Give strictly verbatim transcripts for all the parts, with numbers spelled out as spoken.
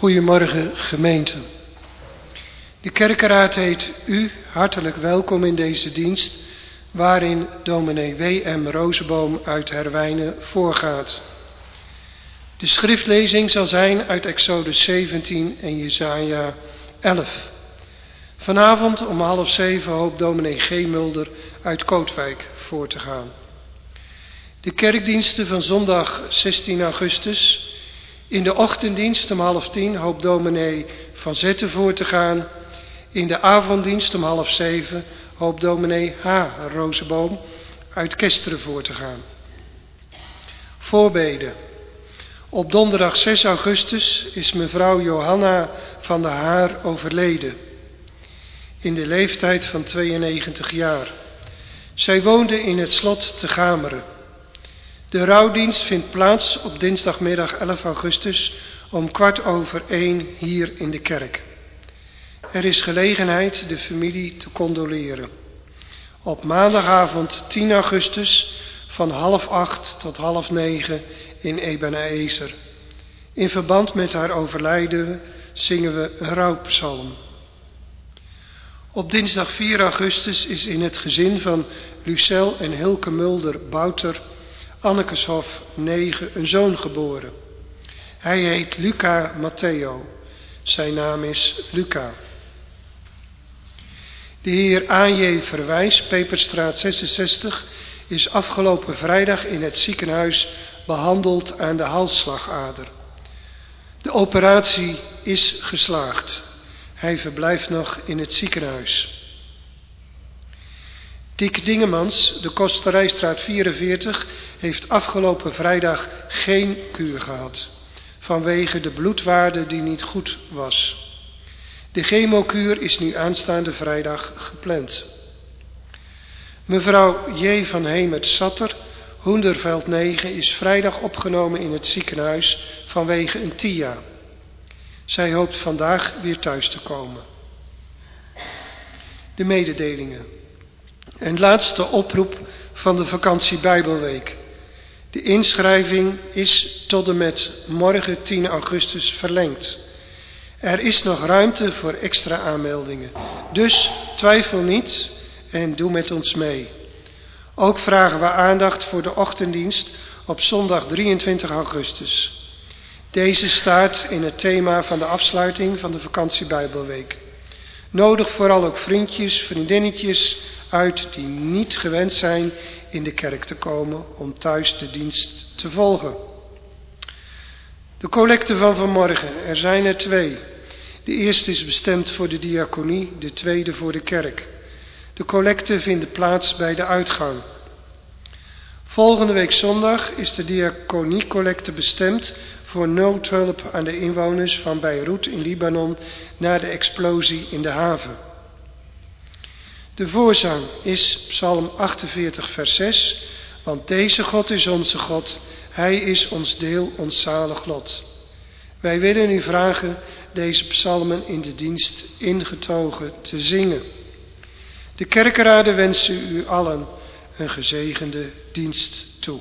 Goedemorgen gemeente. De kerkenraad heet u hartelijk welkom in deze dienst waarin dominee W M Rozeboom uit Herwijnen voorgaat. De schriftlezing zal zijn uit Exodus zeventien en Jesaja elf. Vanavond om half zeven hoopt dominee G. Mulder uit Kootwijk voor te gaan. De kerkdiensten van zondag zestien augustus. In de ochtenddienst om half tien hoopt dominee Van Zetten voor te gaan. In de avonddienst om half zeven hoopt dominee H. Rozeboom uit Kesteren voor te gaan. Voorbeden. Op donderdag zes augustus is mevrouw Johanna van der Haar overleden. In de leeftijd van tweeënnegentig jaar. Zij woonde in het slot te Gameren. De rouwdienst vindt plaats op dinsdagmiddag elf augustus om kwart over één hier in de kerk. Er is gelegenheid de familie te condoleren. Op maandagavond tien augustus van half acht tot half negen in Ebenezer. In verband met haar overlijden zingen we een rouwpsalm. Op dinsdag vier augustus is in het gezin van Lucelle en Hilke Mulder Bouter Annekeshof negen een zoon geboren. Hij heet Luca Matteo. Zijn naam is Luca. De heer A J Verwijs, Peperstraat zesenzestig, is afgelopen vrijdag in het ziekenhuis behandeld aan de halsslagader. De operatie is geslaagd. Hij verblijft nog in het ziekenhuis. Dick Dingemans, de Kosterijstraat vierenveertig, heeft afgelopen vrijdag geen kuur gehad, vanwege de bloedwaarde die niet goed was. De chemokuur is nu aanstaande vrijdag gepland. Mevrouw J. van Hemert-Satter, Hoenderveld negen, is vrijdag opgenomen in het ziekenhuis vanwege een T I A. Zij hoopt vandaag weer thuis te komen. De mededelingen. Een laatste oproep van de vakantie Bijbelweek. De inschrijving is tot en met morgen tien augustus verlengd. Er is nog ruimte voor extra aanmeldingen. Dus twijfel niet en doe met ons mee. Ook vragen we aandacht voor de ochtenddienst op zondag drieëntwintig augustus. Deze staat in het thema van de afsluiting van de vakantie Bijbelweek. Nodig vooral ook vriendjes, vriendinnetjes uit die niet gewend zijn in de kerk te komen om thuis de dienst te volgen. De collecten van vanmorgen, er zijn er twee. De eerste is bestemd voor de diaconie, de tweede voor de kerk. De collecten vinden plaats bij de uitgang. Volgende week zondag is de diaconiecollecte bestemd voor noodhulp aan de inwoners van Beirut in Libanon na de explosie in de haven. De voorzang is Psalm achtenveertig vers zes, want deze God is onze God, Hij is ons deel, ons zalig lot. Wij willen u vragen deze psalmen in de dienst ingetogen te zingen. De kerkenraden wensen u allen een gezegende dienst toe.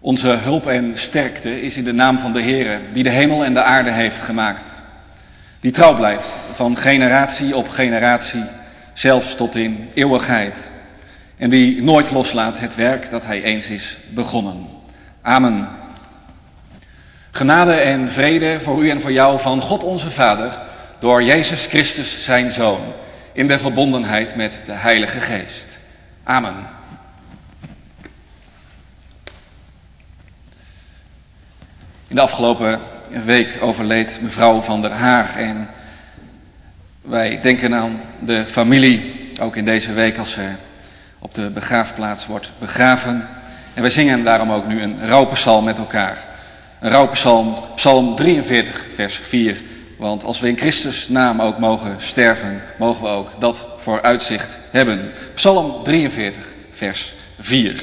Onze hulp en sterkte is in de naam van de Heere, die de hemel en de aarde heeft gemaakt. Die trouw blijft van generatie op generatie, zelfs tot in eeuwigheid. En die nooit loslaat het werk dat hij eens is begonnen. Amen. Genade en vrede voor u en voor jou van God onze Vader, door Jezus Christus zijn Zoon, in de verbondenheid met de Heilige Geest. Amen. In de afgelopen week overleed mevrouw van der Haag en wij denken aan de familie, ook in deze week als ze op de begraafplaats wordt begraven. En wij zingen daarom ook nu een rouwpsalm met elkaar. Een rouwpsalm, psalm drieënveertig, vers vier. Want als we in Christus naam ook mogen sterven, mogen we ook dat vooruitzicht hebben. Psalm drieënveertig, vers vier.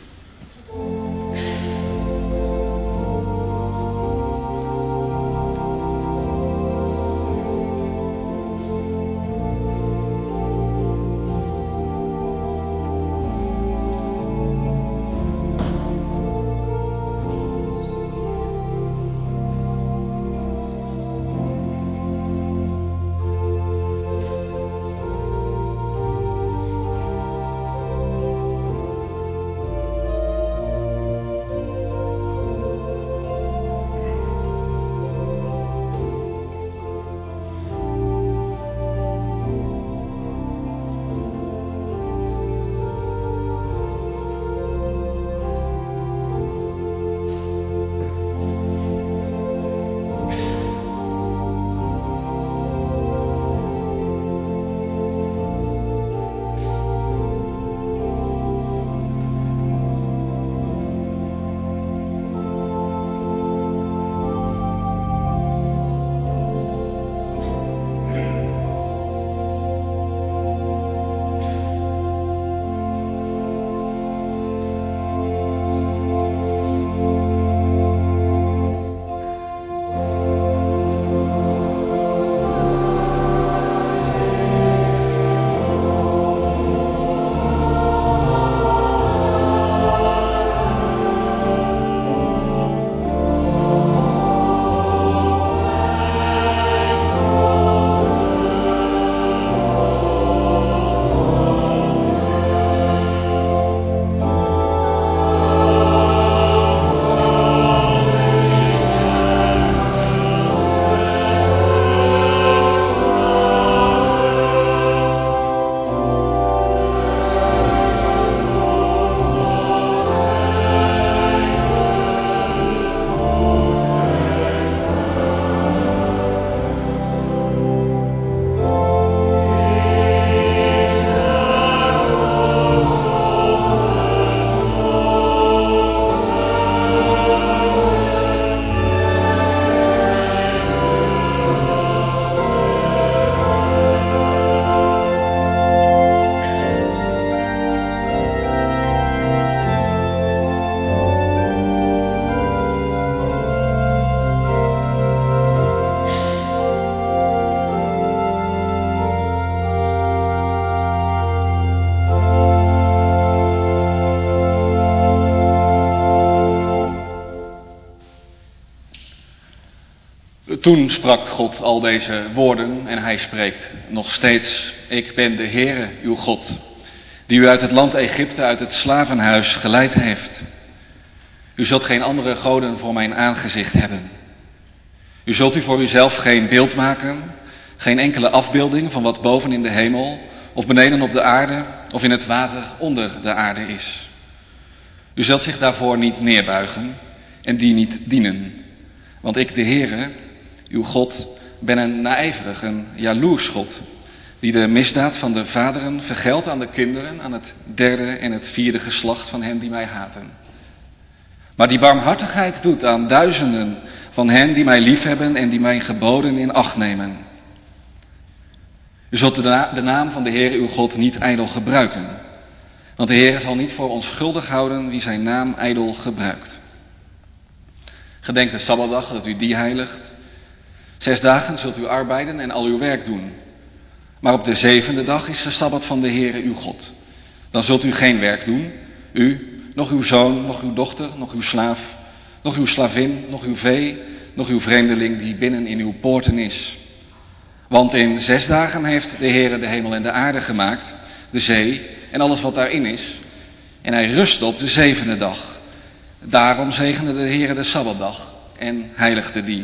Toen sprak God al deze woorden en hij spreekt nog steeds. Ik ben de Heere, uw God, die u uit het land Egypte, uit het slavenhuis geleid heeft. U zult geen andere goden voor mijn aangezicht hebben. U zult u voor uzelf geen beeld maken, geen enkele afbeelding van wat boven in de hemel of beneden op de aarde of in het water onder de aarde is. U zult zich daarvoor niet neerbuigen en die niet dienen. Want ik, de Heere, uw God, ben een naijverig, een jaloers God, die de misdaad van de vaderen vergeldt aan de kinderen, aan het derde en het vierde geslacht van hen die mij haten. Maar die barmhartigheid doet aan duizenden van hen die mij liefhebben en die mijn geboden in acht nemen. U zult de, na- de naam van de Heere uw God niet ijdel gebruiken, want de Heere zal niet voor onschuldig houden wie zijn naam ijdel gebruikt. Gedenk de Sabbatdag, dat u die heiligt. Zes dagen zult u arbeiden en al uw werk doen. Maar op de zevende dag is de Sabbat van de Heere uw God. Dan zult u geen werk doen, u, nog uw zoon, nog uw dochter, nog uw slaaf, nog uw slavin, nog uw vee, nog uw vreemdeling die binnen in uw poorten is. Want in zes dagen heeft de Heere de hemel en de aarde gemaakt, de zee en alles wat daarin is. En hij rustte op de zevende dag. Daarom zegende de Heere de Sabbatdag en heiligde die.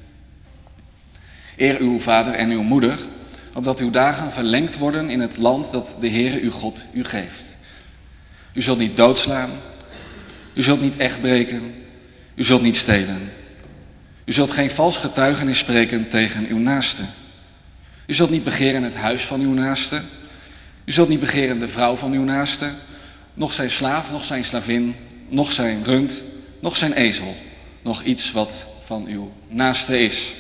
Eer uw vader en uw moeder, opdat uw dagen verlengd worden in het land dat de Heere uw God u geeft. U zult niet doodslaan, u zult niet echt breken, u zult niet stelen. U zult geen vals getuigenis spreken tegen uw naaste. U zult niet begeren het huis van uw naaste. U zult niet begeren de vrouw van uw naaste, noch zijn slaaf, noch zijn slavin, noch zijn rund, noch zijn ezel, noch iets wat van uw naaste is.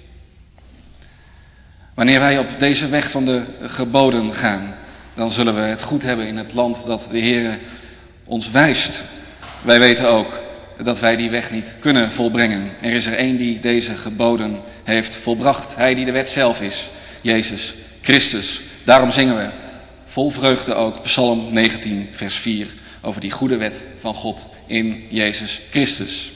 Wanneer wij op deze weg van de geboden gaan, dan zullen we het goed hebben in het land dat de Heere ons wijst. Wij weten ook dat wij die weg niet kunnen volbrengen. Er is er één die deze geboden heeft volbracht. Hij die de wet zelf is, Jezus Christus. Daarom zingen we vol vreugde ook Psalm negentien vers vier over die goede wet van God in Jezus Christus.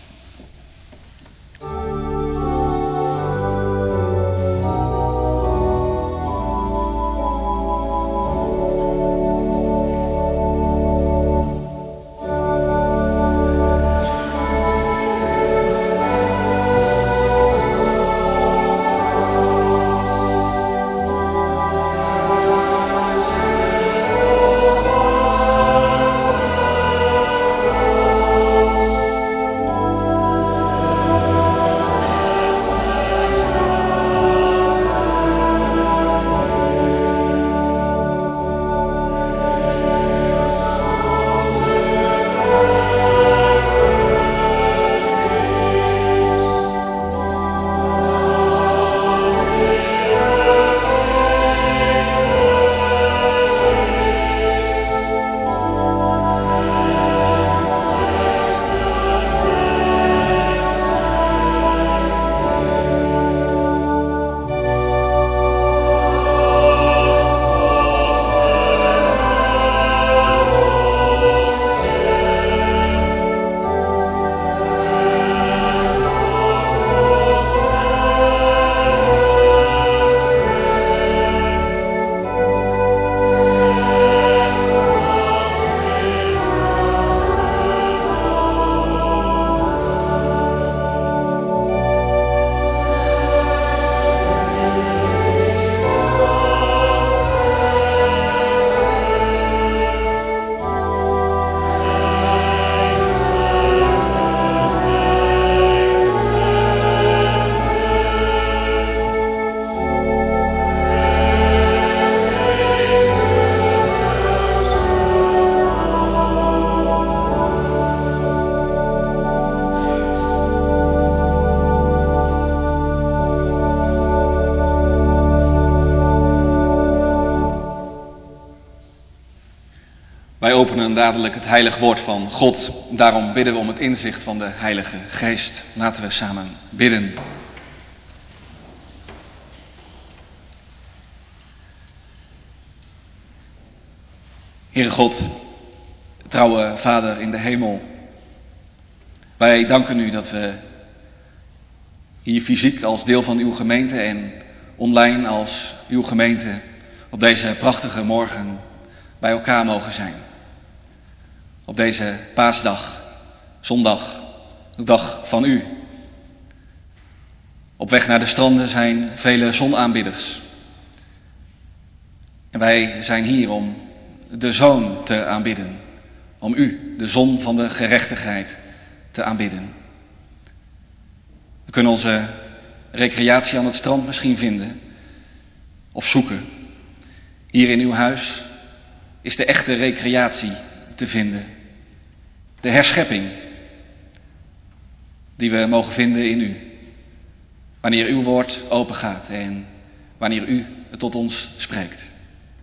Wij openen dadelijk het heilig woord van God. Daarom bidden we om het inzicht van de Heilige Geest. Laten we samen bidden. Heere God, trouwe Vader in de hemel. Wij danken u dat we hier fysiek als deel van uw gemeente en online als uw gemeente op deze prachtige morgen bij elkaar mogen zijn. Op deze paasdag, zondag, de dag van u. Op weg naar de stranden zijn vele zonaanbidders. En wij zijn hier om de Zoon te aanbidden. Om u, de zon van de gerechtigheid, te aanbidden. We kunnen onze recreatie aan het strand misschien vinden of zoeken. Hier in uw huis is de echte recreatie te vinden. De herschepping die we mogen vinden in u. Wanneer uw woord open gaat en wanneer u tot ons spreekt.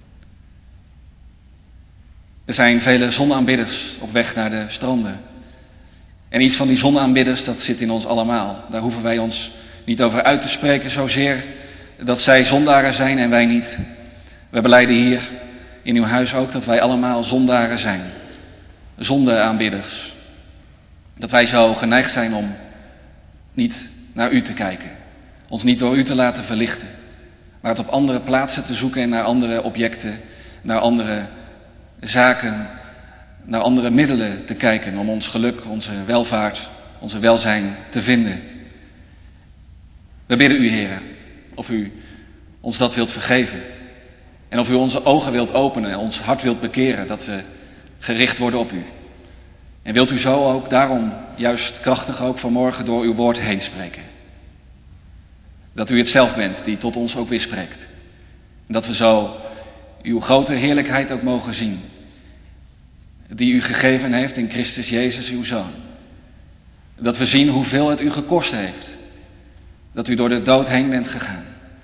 Er zijn vele zonaanbidders op weg naar de stranden. En iets van die zonaanbidders, dat zit in ons allemaal. Daar hoeven wij ons niet over uit te spreken zozeer dat zij zondaren zijn en wij niet. We belijden hier in uw huis ook dat wij allemaal zondaren zijn. zondeaanbidders. Dat wij zo geneigd zijn om niet naar u te kijken. Ons niet door u te laten verlichten. Maar het op andere plaatsen te zoeken en naar andere objecten, naar andere zaken, naar andere middelen te kijken om ons geluk, onze welvaart, onze welzijn te vinden. We bidden u, Heere, of u ons dat wilt vergeven. En of u onze ogen wilt openen en ons hart wilt bekeren, dat we gericht worden op u. En wilt u zo ook daarom juist krachtig ook vanmorgen door uw woord heen spreken. Dat u het zelf bent die tot ons ook weer spreekt. En dat we zo uw grote heerlijkheid ook mogen zien. Die u gegeven heeft in Christus Jezus uw Zoon. Dat we zien hoeveel het u gekost heeft. Dat u door de dood heen bent gegaan.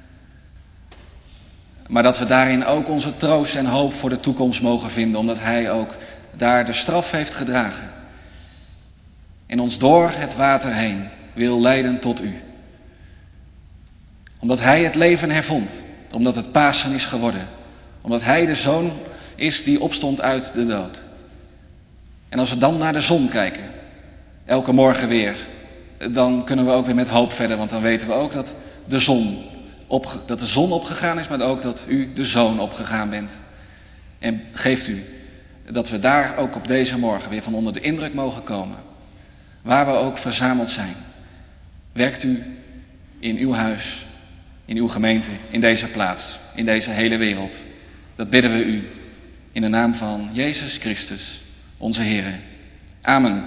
Maar dat we daarin ook onze troost en hoop voor de toekomst mogen vinden. Omdat hij ook daar de straf heeft gedragen. En ons door het water heen wil leiden tot u. Omdat hij het leven hervond. Omdat het Pasen is geworden. Omdat hij de Zoon is die opstond uit de dood. En als we dan naar de zon kijken, elke morgen weer, dan kunnen we ook weer met hoop verder. Want dan weten we ook dat de zon, op, dat de zon opgegaan is, maar ook dat u de Zoon opgegaan bent. En geeft u dat we daar ook op deze morgen weer van onder de indruk mogen komen. Waar we ook verzameld zijn. Werkt u in uw huis, in uw gemeente, in deze plaats, in deze hele wereld. Dat bidden we u in de naam van Jezus Christus, onze Heer. Amen.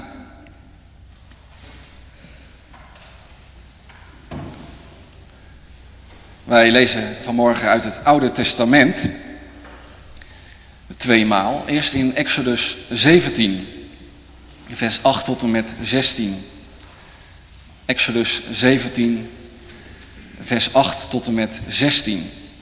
Wij lezen vanmorgen uit het Oude Testament, tweemaal. Eerst in Exodus zeventien, vers acht tot en met zestien. Exodus zeventien, vers acht tot en met zestien.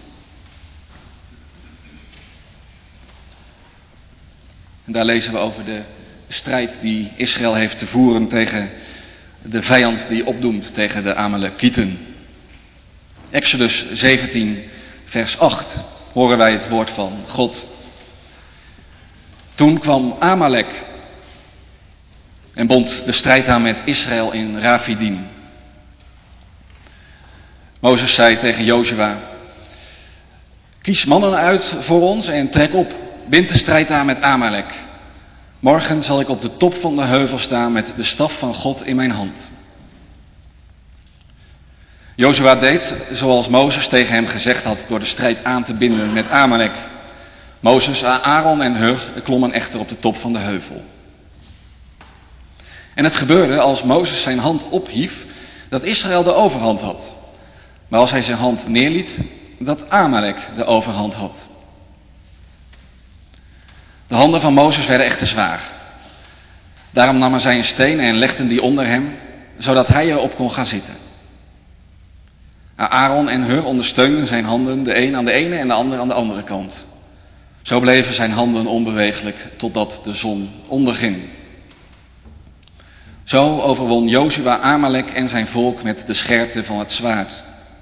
En daar lezen we over de strijd die Israël heeft te voeren tegen de vijand die opdoemt, tegen de Amalekieten. Exodus zeventien, vers acht, horen wij het woord van God. Toen kwam Amalek en bond de strijd aan met Israël in Rafidim. Mozes zei tegen Jozua: kies mannen uit voor ons en trek op, bind de strijd aan met Amalek. Morgen zal ik op de top van de heuvel staan met de staf van God in mijn hand. Jozua deed zoals Mozes tegen hem gezegd had door de strijd aan te binden met Amalek. Mozes, Aaron en Hur klommen echter op de top van de heuvel. En het gebeurde als Mozes zijn hand ophief, dat Israël de overhand had. Maar als hij zijn hand neerliet, dat Amalek de overhand had. De handen van Mozes werden echter zwaar. Daarom namen zij een steen en legden die onder hem, zodat hij erop kon gaan zitten. Aaron en Hur ondersteunden zijn handen, de een aan de ene en de ander aan de andere kant. Zo bleven zijn handen onbeweeglijk totdat de zon onderging. Zo overwon Jozua Amalek en zijn volk met de scherpte van het zwaard.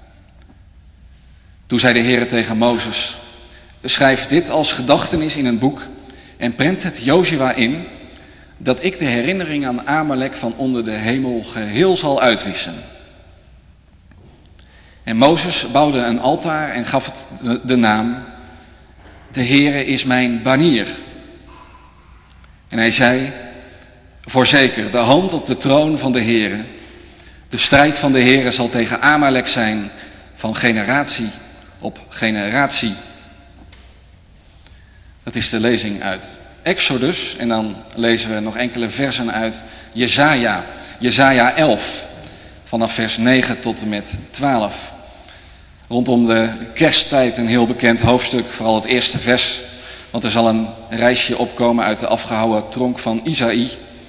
Toen zei de Heere tegen Mozes: schrijf dit als gedachtenis in een boek en prent het Jozua in, dat ik de herinnering aan Amalek van onder de hemel geheel zal uitwissen. En Mozes bouwde een altaar en gaf het de, de naam: de Heere is mijn banier. En hij zei: voorzeker, de hand op de troon van de Heere. De strijd van de Heere zal tegen Amalek zijn van generatie op generatie. Dat is de lezing uit Exodus. En dan lezen we nog enkele versen uit Jesaja. Jesaja elf, vanaf vers negen tot en met twaalf. Rondom de kersttijd een heel bekend hoofdstuk, vooral het eerste vers. Want er zal een reisje opkomen uit de afgehouwen tronk van Isaïe.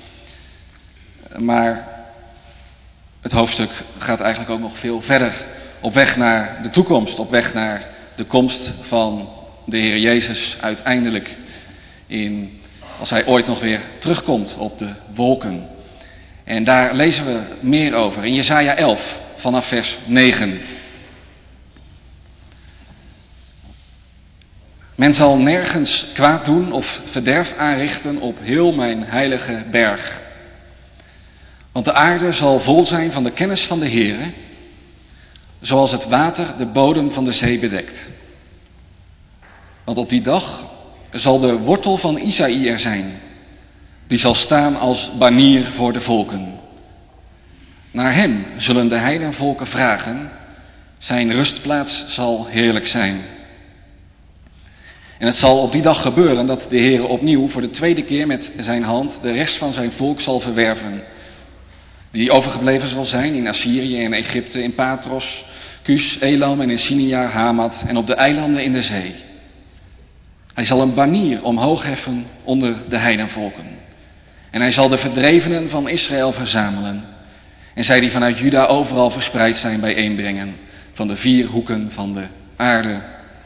Maar het hoofdstuk gaat eigenlijk ook nog veel verder. Op weg naar de toekomst, op weg naar de komst van de Heer Jezus uiteindelijk. In, als hij ooit nog weer terugkomt op de wolken. En daar lezen we meer over in Jesaja elf vanaf vers negen. Men zal nergens kwaad doen of verderf aanrichten op heel mijn heilige berg. Want de aarde zal vol zijn van de kennis van de Heere, zoals het water de bodem van de zee bedekt. Want op die dag zal de wortel van Isaïe er zijn, die zal staan als banier voor de volken. Naar hem zullen de heidenvolken vragen, zijn rustplaats zal heerlijk zijn. En het zal op die dag gebeuren dat de Heere opnieuw voor de tweede keer met zijn hand de rest van zijn volk zal verwerven, die overgebleven zal zijn in Assyrië en Egypte, in Patros, Cus, Elam en in Sinear, Hamat en op de eilanden in de zee. Hij zal een banier omhoog heffen onder de heidenvolken. En hij zal de verdrevenen van Israël verzamelen. En zij die vanuit Juda overal verspreid zijn bijeenbrengen, van de vier hoeken van de aarde.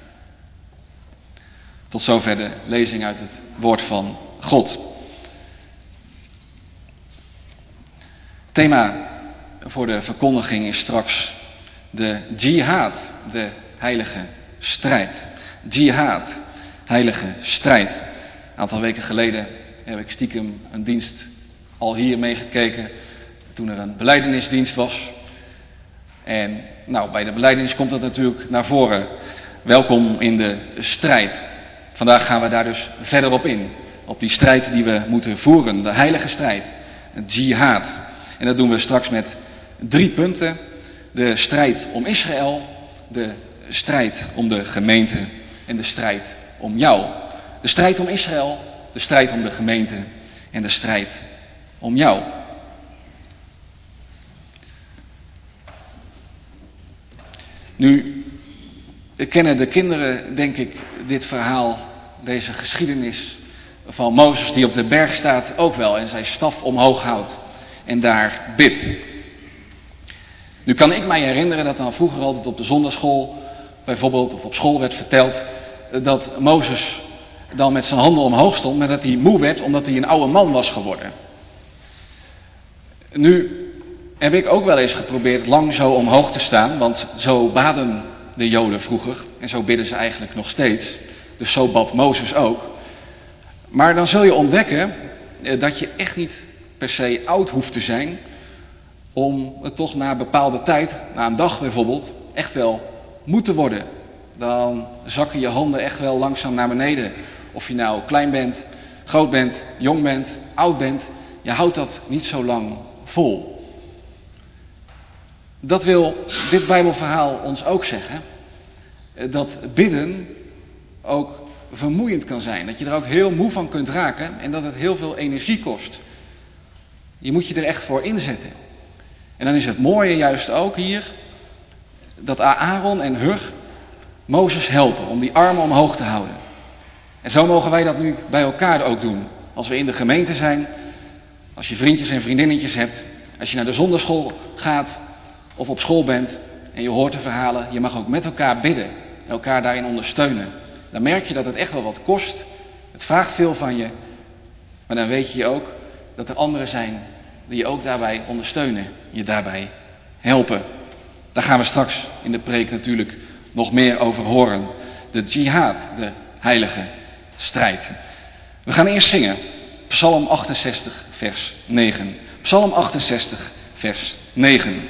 Tot zover de lezing uit het woord van God. Thema voor de verkondiging is straks de jihad, de heilige strijd. Jihad, heilige strijd. Een aantal weken geleden heb ik stiekem een dienst al hier meegekeken, toen er een belijdenisdienst was. En nou, bij de belijdenis komt dat natuurlijk naar voren. Welkom in de strijd. Vandaag gaan we daar dus verder op in. Op die strijd die we moeten voeren, de heilige strijd, het jihad. En dat doen we straks met drie punten. De strijd om Israël, de strijd om de gemeente en de strijd om jou. De strijd om Israël, de strijd om de gemeente en de strijd om jou. Nu kennen de kinderen, denk ik, dit verhaal, deze geschiedenis van Mozes die op de berg staat ook wel en zijn staf omhoog houdt en daar bidt. Nu kan ik mij herinneren dat dan vroeger altijd op de zondagschool bijvoorbeeld, of op school werd verteld, dat Mozes dan met zijn handen omhoog stond, maar dat hij moe werd omdat hij een oude man was geworden. Nu heb ik ook wel eens geprobeerd lang zo omhoog te staan, want zo baden de Joden vroeger en zo bidden ze eigenlijk nog steeds. Dus zo bad Mozes ook. Maar dan zul je ontdekken dat je echt niet per se oud hoeft te zijn om het toch na een bepaalde tijd, na een dag bijvoorbeeld, echt wel moe te worden. Dan zakken je handen echt wel langzaam naar beneden. Of je nou klein bent, groot bent, jong bent, oud bent, je houdt dat niet zo lang vol. Dat wil dit Bijbelverhaal ons ook zeggen. Dat bidden ook vermoeiend kan zijn. Dat je er ook heel moe van kunt raken en dat het heel veel energie kost. Je moet je er echt voor inzetten. En dan is het mooie juist ook hier dat Aaron en Hur Mozes helpen om die armen omhoog te houden. En zo mogen wij dat nu bij elkaar ook doen. Als we in de gemeente zijn, als je vriendjes en vriendinnetjes hebt, als je naar de zondagschool gaat of op school bent en je hoort de verhalen, je mag ook met elkaar bidden en elkaar daarin ondersteunen. Dan merk je dat het echt wel wat kost. Het vraagt veel van je, maar dan weet je ook dat er anderen zijn die je ook daarbij ondersteunen, je daarbij helpen. Daar gaan we straks in de preek natuurlijk nog meer over horen. De jihad, de heilige strijd. We gaan eerst zingen. Psalm achtenzestig, vers negen. Psalm achtenzestig, vers negen.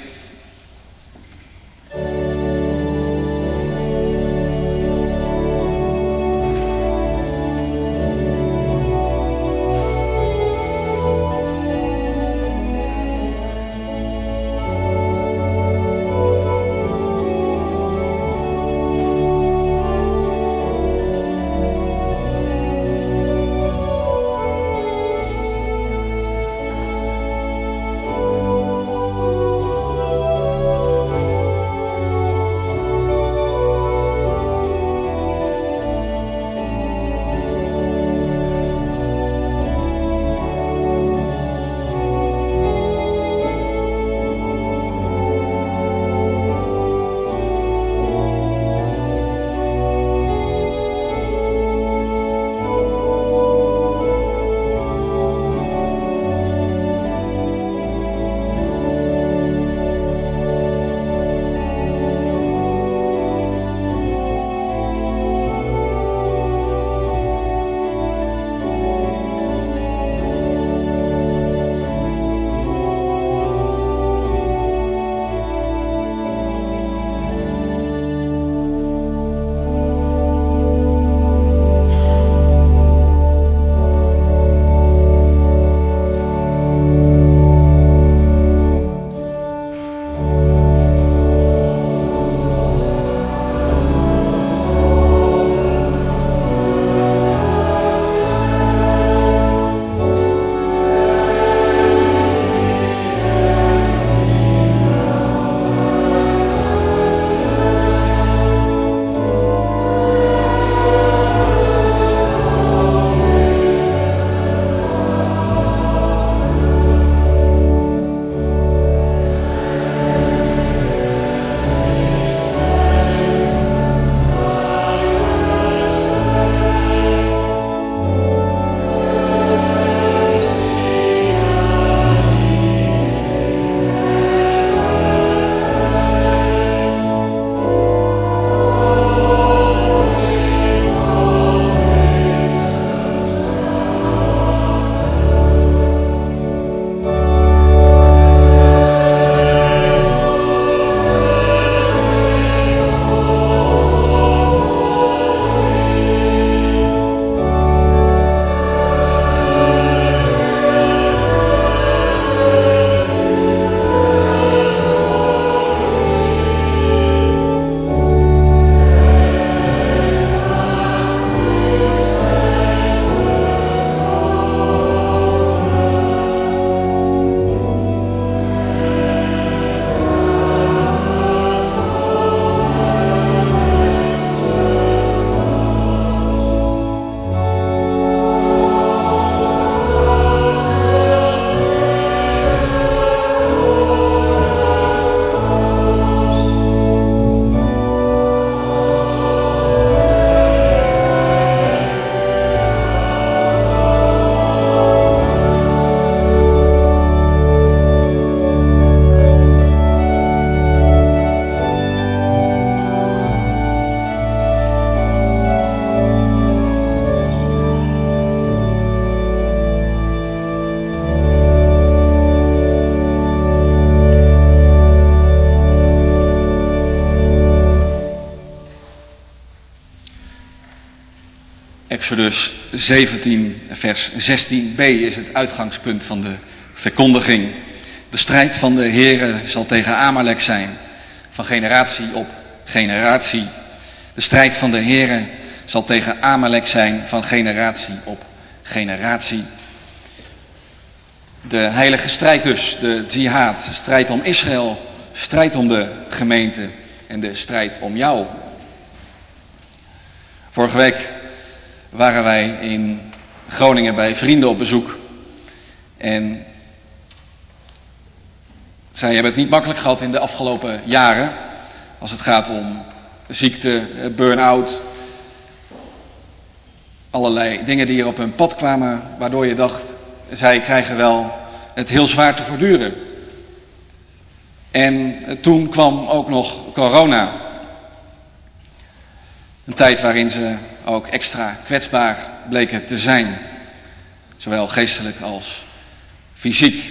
Exodus zeventien, vers zestien b is het uitgangspunt van de verkondiging. De strijd van de Heere zal tegen Amalek zijn, van generatie op generatie. De strijd van de Heere zal tegen Amalek zijn, van generatie op generatie. De heilige strijd dus, de jihad, strijd om Israël, strijd om de gemeente en de strijd om jou. Vorige week waren wij in Groningen bij vrienden op bezoek en zij hebben het niet makkelijk gehad in de afgelopen jaren als het gaat om ziekte, burn-out, allerlei dingen die er op hun pad kwamen waardoor je dacht, zij krijgen wel het heel zwaar te verduren. En toen kwam ook nog corona. Een tijd waarin ze ook extra kwetsbaar bleken te zijn. Zowel geestelijk als fysiek.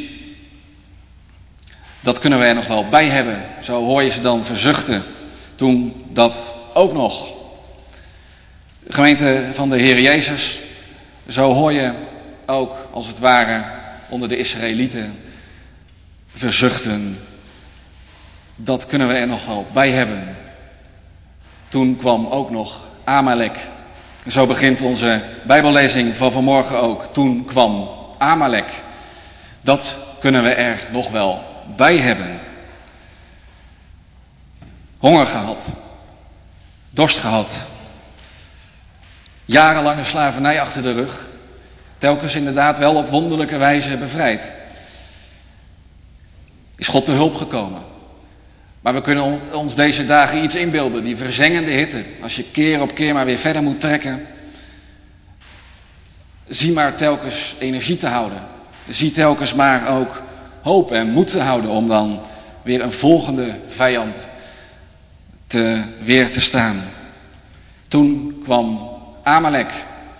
Dat kunnen we er nog wel bij hebben. Zo hoor je ze dan verzuchten. Toen dat ook nog. De gemeente van de Heer Jezus. Zo hoor je ook als het ware onder de Israëlieten verzuchten. Dat kunnen we er nog wel bij hebben. Toen kwam ook nog Amalek. Zo begint onze Bijbellezing van vanmorgen ook. Toen kwam Amalek. Dat kunnen we er nog wel bij hebben. Honger gehad. Dorst gehad. Jarenlange slavernij achter de rug. Telkens inderdaad wel op wonderlijke wijze bevrijd. Is God te hulp gekomen. Maar we kunnen ons deze dagen iets inbeelden. Die verzengende hitte. Als je keer op keer maar weer verder moet trekken. Zie maar telkens energie te houden. Zie telkens maar ook hoop en moed te houden. Om dan weer een volgende vijand te, weer te staan. Toen kwam Amalek.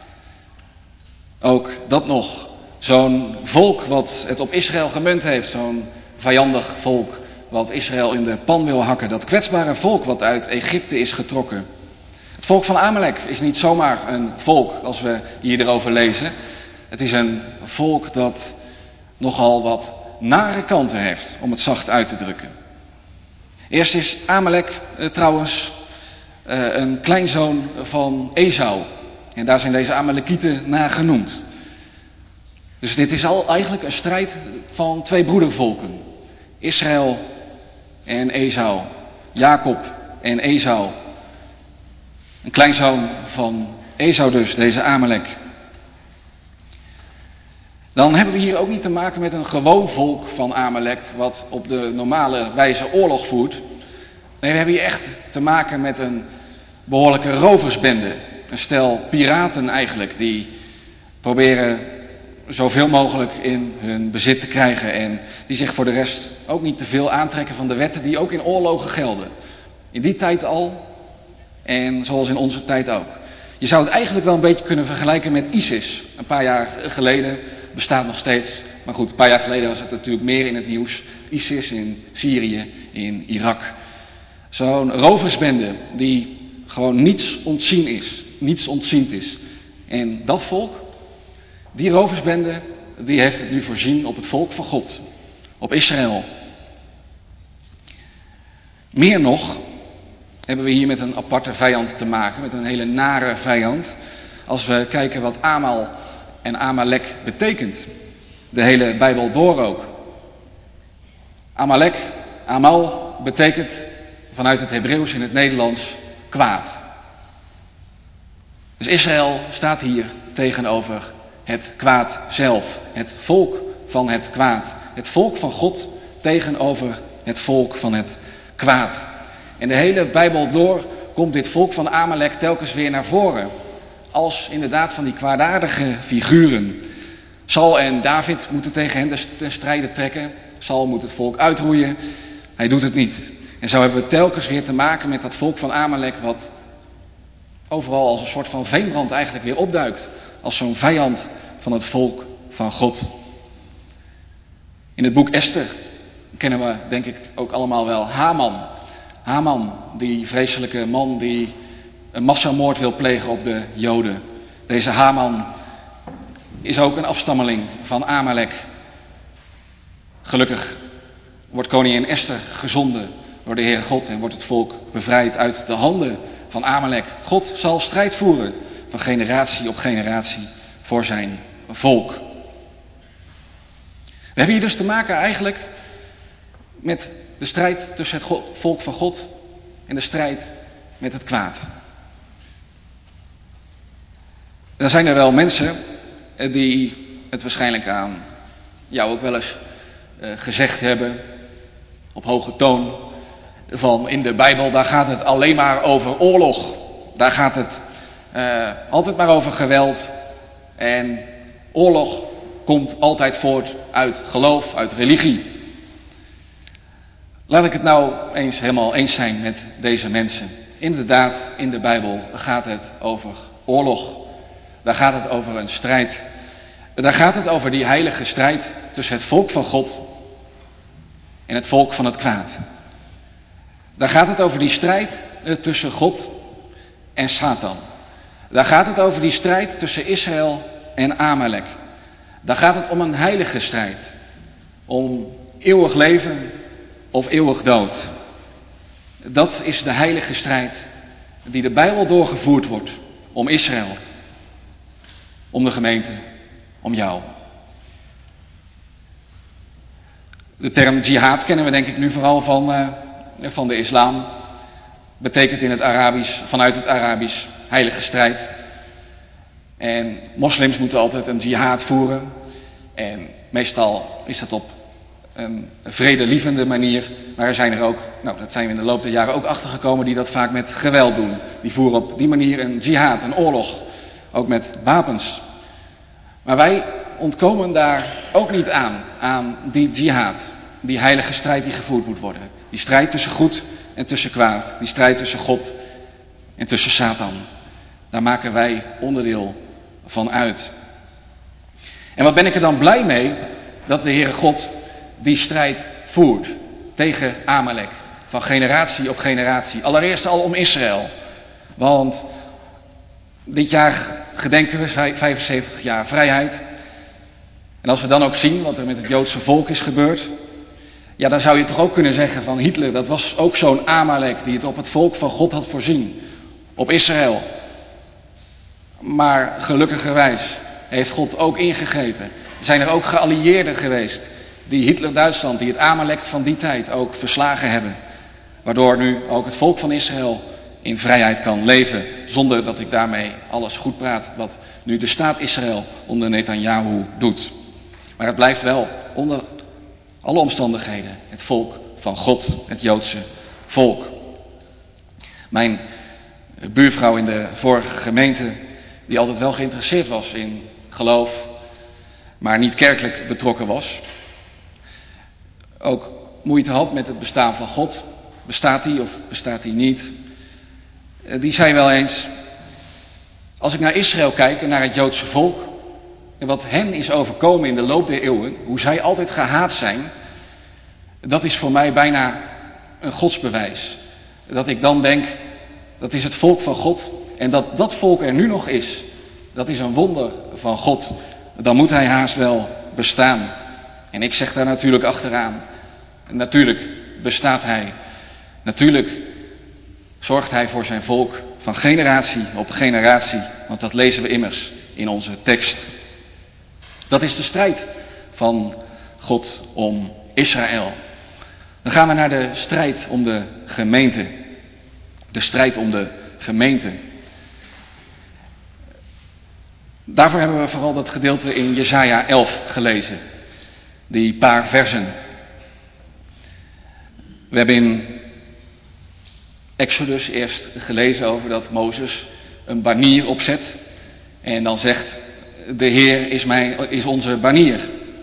Ook dat nog. Zo'n volk wat het op Israël gemunt heeft. Zo'n vijandig volk. Wat Israël in de pan wil hakken. Dat kwetsbare volk wat uit Egypte is getrokken. Het volk van Amalek is niet zomaar een volk als we hier erover lezen. Het is een volk dat nogal wat nare kanten heeft, om het zacht uit te drukken. Eerst is Amalek eh, trouwens eh, een kleinzoon van Esau. En daar zijn deze Amalekieten naar genoemd. Dus dit is al eigenlijk een strijd van twee broedervolken. Israël en Esau. Jacob en Esau. Een kleinzoon van Esau dus, deze Amalek. Dan hebben we hier ook niet te maken met een gewoon volk van Amalek, wat op de normale wijze oorlog voert. Nee, we hebben hier echt te maken met een behoorlijke roversbende. Een stel piraten eigenlijk, die proberen zoveel mogelijk in hun bezit te krijgen. En die zich voor de rest ook niet te veel aantrekken van de wetten die ook in oorlogen gelden. In die tijd al en zoals in onze tijd ook. Je zou het eigenlijk wel een beetje kunnen vergelijken met ISIS. Een paar jaar geleden, bestaat nog steeds. Maar goed, een paar jaar geleden was het natuurlijk meer in het nieuws. ISIS in Syrië, in Irak. Zo'n roversbende die gewoon niets ontzien is. Niets ontziend is. En dat volk, die roversbende, die heeft het nu voorzien op het volk van God. Op Israël. Meer nog hebben we hier met een aparte vijand te maken. Met een hele nare vijand. Als we kijken wat Amal en Amalek betekent. De hele Bijbel door ook. Amalek, Amal, betekent vanuit het Hebreeuws in het Nederlands kwaad. Dus Israël staat hier tegenover het kwaad zelf. Het volk van het kwaad. Het volk van God tegenover het volk van het kwaad. En de hele Bijbel door komt dit volk van Amalek telkens weer naar voren. Als inderdaad van die kwaadaardige figuren. Saul en David moeten tegen hen ten strijde trekken. Saul moet het volk uitroeien. Hij doet het niet. En zo hebben we telkens weer te maken met dat volk van Amalek wat overal als een soort van veenbrand eigenlijk weer opduikt. Als zo'n vijand van het volk van God. In het boek Esther kennen we denk ik ook allemaal wel Haman. Haman, die vreselijke man die een massamoord wil plegen op de Joden. Deze Haman is ook een afstammeling van Amalek. Gelukkig wordt koningin Esther gezonden door de Heere God en wordt het volk bevrijd uit de handen van Amalek. God zal strijd voeren van generatie op generatie voor zijn volk. We hebben hier dus te maken eigenlijk met de strijd tussen het God, volk van God en de strijd met het kwaad. Dan zijn er wel mensen die het waarschijnlijk aan jou ook wel eens uh, gezegd hebben, op hoge toon, van in de Bijbel, daar gaat het alleen maar over oorlog. Daar gaat het uh, altijd maar over geweld. En oorlog komt altijd voort uit geloof, uit religie. Laat ik het nou eens helemaal eens zijn met deze mensen. Inderdaad, in de Bijbel gaat het over oorlog. Daar gaat het over een strijd. Daar gaat het over die heilige strijd tussen het volk van God en het volk van het kwaad. Daar gaat het over die strijd tussen God en Satan. Daar gaat het over die strijd tussen Israël en Amalek. Daar gaat het om een heilige strijd. Om eeuwig leven of eeuwig dood. Dat is de heilige strijd die de Bijbel doorgevoerd wordt om Israël. Om de gemeente, om jou. De term jihad kennen we denk ik nu vooral van, uh, van de islam. Betekent in het Arabisch, vanuit het Arabisch, heilige strijd. En moslims moeten altijd een jihad voeren. En meestal is dat op een vredelievende manier. Maar er zijn er ook, nou dat zijn we in de loop der jaren ook achtergekomen, die dat vaak met geweld doen. Die voeren op die manier een jihad, een oorlog. Ook met wapens. Maar wij ontkomen daar ook niet aan, aan die jihad. Die heilige strijd die gevoerd moet worden. Die strijd tussen goed en tussen kwaad. Die strijd tussen God en tussen Satan. Daar maken wij onderdeel van uit. En wat ben ik er dan blij mee dat de Heere God die strijd voert tegen Amalek. Van generatie op generatie. Allereerst al om Israël. Want dit jaar gedenken we vijfenzeventig jaar vrijheid. En als we dan ook zien wat er met het Joodse volk is gebeurd. Ja, dan zou je toch ook kunnen zeggen van Hitler, dat was ook zo'n Amalek die het op het volk van God had voorzien. Op Israël. Maar gelukkigerwijs heeft God ook ingegrepen. Zijn er ook geallieerden geweest die Hitler-Duitsland, die het Amalek van die tijd ook verslagen hebben. Waardoor nu ook het volk van Israël in vrijheid kan leven. Zonder dat ik daarmee alles goed praat wat nu de staat Israël onder Netanyahu doet. Maar het blijft wel onder alle omstandigheden het volk van God, het Joodse volk. Mijn buurvrouw in de vorige gemeente, die altijd wel geïnteresseerd was in geloof, maar niet kerkelijk betrokken was. Ook moeite had met het bestaan van God. Bestaat hij of bestaat hij niet? Die zei wel eens, als ik naar Israël kijk en naar het Joodse volk, en wat hen is overkomen in de loop der eeuwen, hoe zij altijd gehaat zijn, dat is voor mij bijna een godsbewijs. Dat ik dan denk, dat is het volk van God, en dat dat volk er nu nog is, dat is een wonder van God. Dan moet hij haast wel bestaan. En ik zeg daar natuurlijk achteraan, natuurlijk bestaat hij. Natuurlijk zorgt hij voor zijn volk van generatie op generatie, want dat lezen we immers in onze tekst. Dat is de strijd van God om Israël. Dan gaan we naar de strijd om de gemeente. De strijd om de gemeente. Daarvoor hebben we vooral dat gedeelte in Jesaja elf gelezen. Die paar versen. We hebben in Exodus eerst gelezen over dat Mozes een banier opzet. En dan zegt, de Heer is, mijn, is onze banier.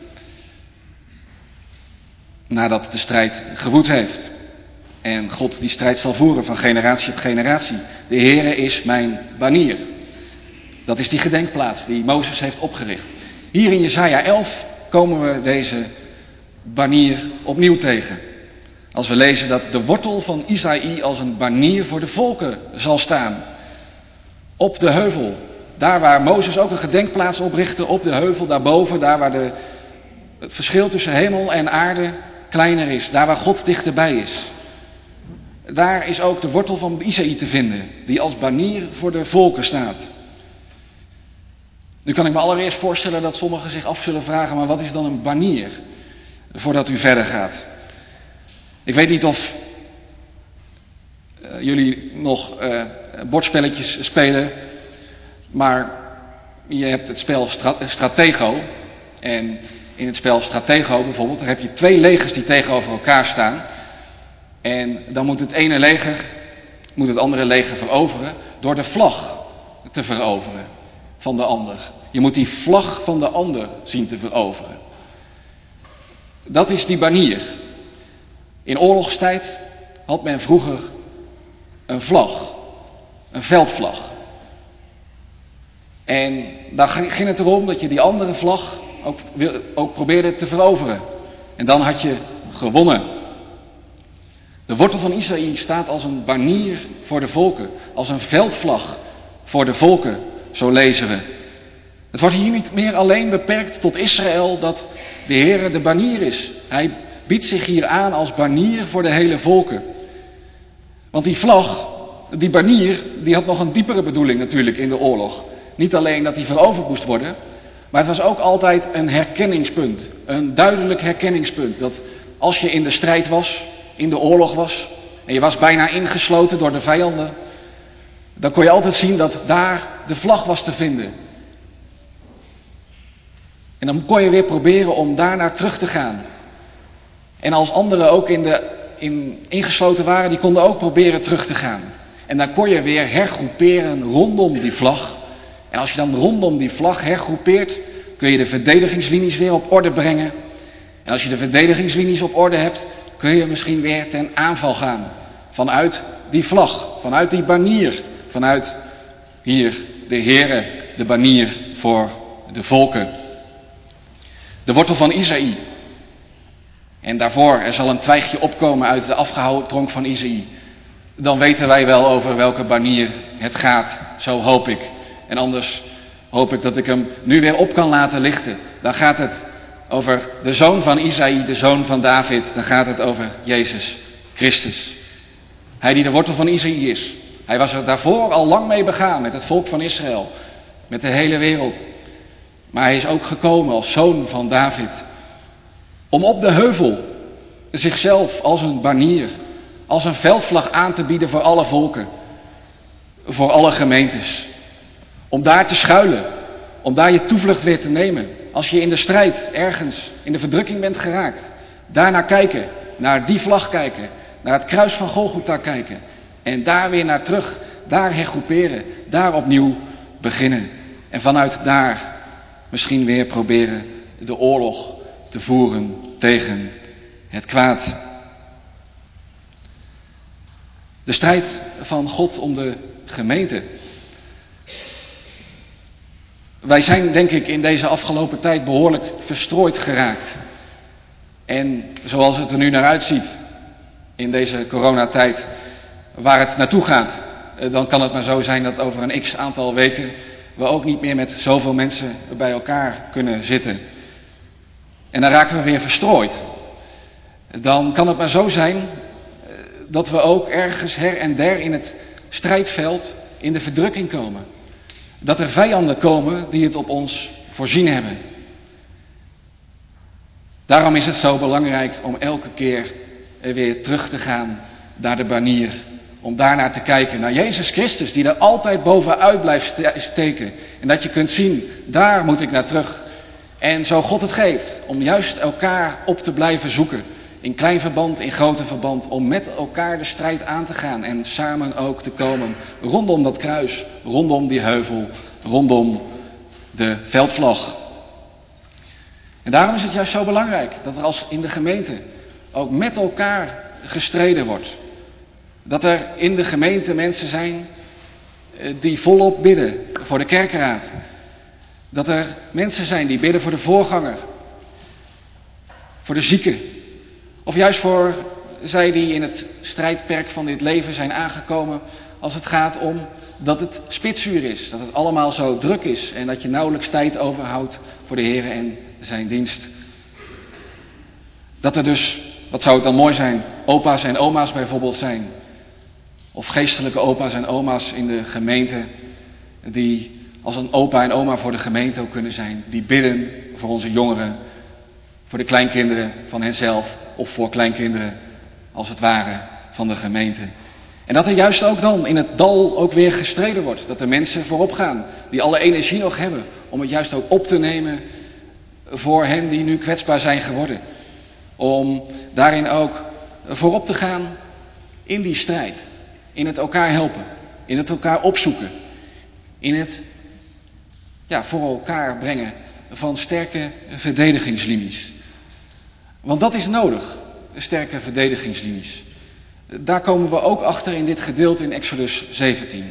Nadat de strijd gewoed heeft. En God die strijd zal voeren van generatie op generatie. De Heer is mijn banier. Dat is die gedenkplaats die Mozes heeft opgericht. Hier in Jesaja elf komen we deze banier opnieuw tegen. Als we lezen dat de wortel van Isaïe als een banier voor de volken zal staan. Op de heuvel Daar waar Mozes ook een gedenkplaats oprichtte op de heuvel daarboven, daar waar de, het verschil tussen hemel en aarde kleiner is, daar waar God dichterbij is. Daar is ook de wortel van Isaïe te vinden, die als banier voor de volken staat. Nu kan ik me allereerst voorstellen dat sommigen zich af zullen vragen, maar wat is dan een banier? Voordat u verder gaat. Ik weet niet of uh, jullie nog uh, bordspelletjes spelen, maar je hebt het spel Stratego. En in het spel Stratego bijvoorbeeld, daar heb je twee legers die tegenover elkaar staan. En dan moet het ene leger, moet het andere leger veroveren door de vlag te veroveren van de ander. Je moet die vlag van de ander zien te veroveren. Dat is die banier. In oorlogstijd had men vroeger een vlag, een veldvlag. En daar ging het erom dat je die andere vlag ook, ook probeerde te veroveren. En dan had je gewonnen. De wortel van Isaïe staat als een banier voor de volken, als een veldvlag voor de volken, zo lezen we. Het wordt hier niet meer alleen beperkt tot Israël dat de Heere de banier is. Hij biedt zich hier aan als banier voor de hele volken. Want die vlag, die banier, die had nog een diepere bedoeling natuurlijk in de oorlog. Niet alleen dat die veroverd moest worden, maar het was ook altijd een herkenningspunt. Een duidelijk herkenningspunt. Dat als je in de strijd was, in de oorlog was, en je was bijna ingesloten door de vijanden, dan kon je altijd zien dat daar de vlag was te vinden. En dan kon je weer proberen om daarnaar terug te gaan. En als anderen ook in de, in, ingesloten waren, die konden ook proberen terug te gaan. En dan kon je weer hergroeperen rondom die vlag. En als je dan rondom die vlag hergroepeert, kun je de verdedigingslinies weer op orde brengen. En als je de verdedigingslinies op orde hebt, kun je misschien weer ten aanval gaan. Vanuit die vlag, vanuit die banier, vanuit hier de Heere, de banier voor de volken. De wortel van Isaïe. En daarvoor, er zal een twijgje opkomen uit de afgehouwen tronk van Isaïe. Dan weten wij wel over welke banier het gaat, zo hoop ik. En anders hoop ik dat ik hem nu weer op kan laten lichten. Dan gaat het over de zoon van Isaïe, de zoon van David. Dan gaat het over Jezus Christus. Hij die de wortel van Isaïe is. Hij was er daarvoor al lang mee begaan met het volk van Israël. Met de hele wereld. Maar hij is ook gekomen als zoon van David. Om op de heuvel zichzelf als een banier, als een veldvlag aan te bieden voor alle volken. Voor alle gemeentes. Om daar te schuilen. Om daar je toevlucht weer te nemen. Als je in de strijd ergens in de verdrukking bent geraakt. Daarnaar kijken. Naar die vlag kijken. Naar het kruis van Golgotha kijken. En daar weer naar terug. Daar hergroeperen. Daar opnieuw beginnen. En vanuit daar misschien weer proberen de oorlog te voeren tegen het kwaad. De strijd van God om de gemeente. Wij zijn denk ik in deze afgelopen tijd behoorlijk verstrooid geraakt. En zoals het er nu naar uitziet in deze coronatijd, waar het naartoe gaat, dan kan het maar zo zijn dat over een x aantal weken we ook niet meer met zoveel mensen bij elkaar kunnen zitten. En dan raken we weer verstrooid. Dan kan het maar zo zijn dat we ook ergens her en der in het strijdveld in de verdrukking komen. Dat er vijanden komen die het op ons voorzien hebben. Daarom is het zo belangrijk om elke keer weer terug te gaan naar de banier. Om daarnaar te kijken, naar Jezus Christus, die er altijd bovenuit blijft steken. En dat je kunt zien, daar moet ik naar terug. En zo God het geeft, om juist elkaar op te blijven zoeken. In klein verband, in grote verband, om met elkaar de strijd aan te gaan. En samen ook te komen rondom dat kruis, rondom die heuvel, rondom de veldvlag. En daarom is het juist zo belangrijk dat er als in de gemeente ook met elkaar gestreden wordt. Dat er in de gemeente mensen zijn die volop bidden voor de kerkenraad. Dat er mensen zijn die bidden voor de voorganger. Voor de zieken. Of juist voor zij die in het strijdperk van dit leven zijn aangekomen als het gaat om dat het spitsuur is, dat het allemaal zo druk is en dat je nauwelijks tijd overhoudt voor de Heer en zijn dienst. Dat er dus, wat zou het dan mooi zijn, opa's en oma's bijvoorbeeld zijn. Of geestelijke opa's en oma's in de gemeente, die als een opa en oma voor de gemeente ook kunnen zijn. Die bidden voor onze jongeren, voor de kleinkinderen van henzelf of voor kleinkinderen als het ware van de gemeente. En dat er juist ook dan in het dal ook weer gestreden wordt. Dat er mensen voorop gaan die alle energie nog hebben om het juist ook op te nemen voor hen die nu kwetsbaar zijn geworden. Om daarin ook voorop te gaan in die strijd. In het elkaar helpen. In het elkaar opzoeken. In het ja, voor elkaar brengen van sterke verdedigingslinies. Want dat is nodig. Sterke verdedigingslinies. Daar komen we ook achter in dit gedeelte in Exodus zeventien.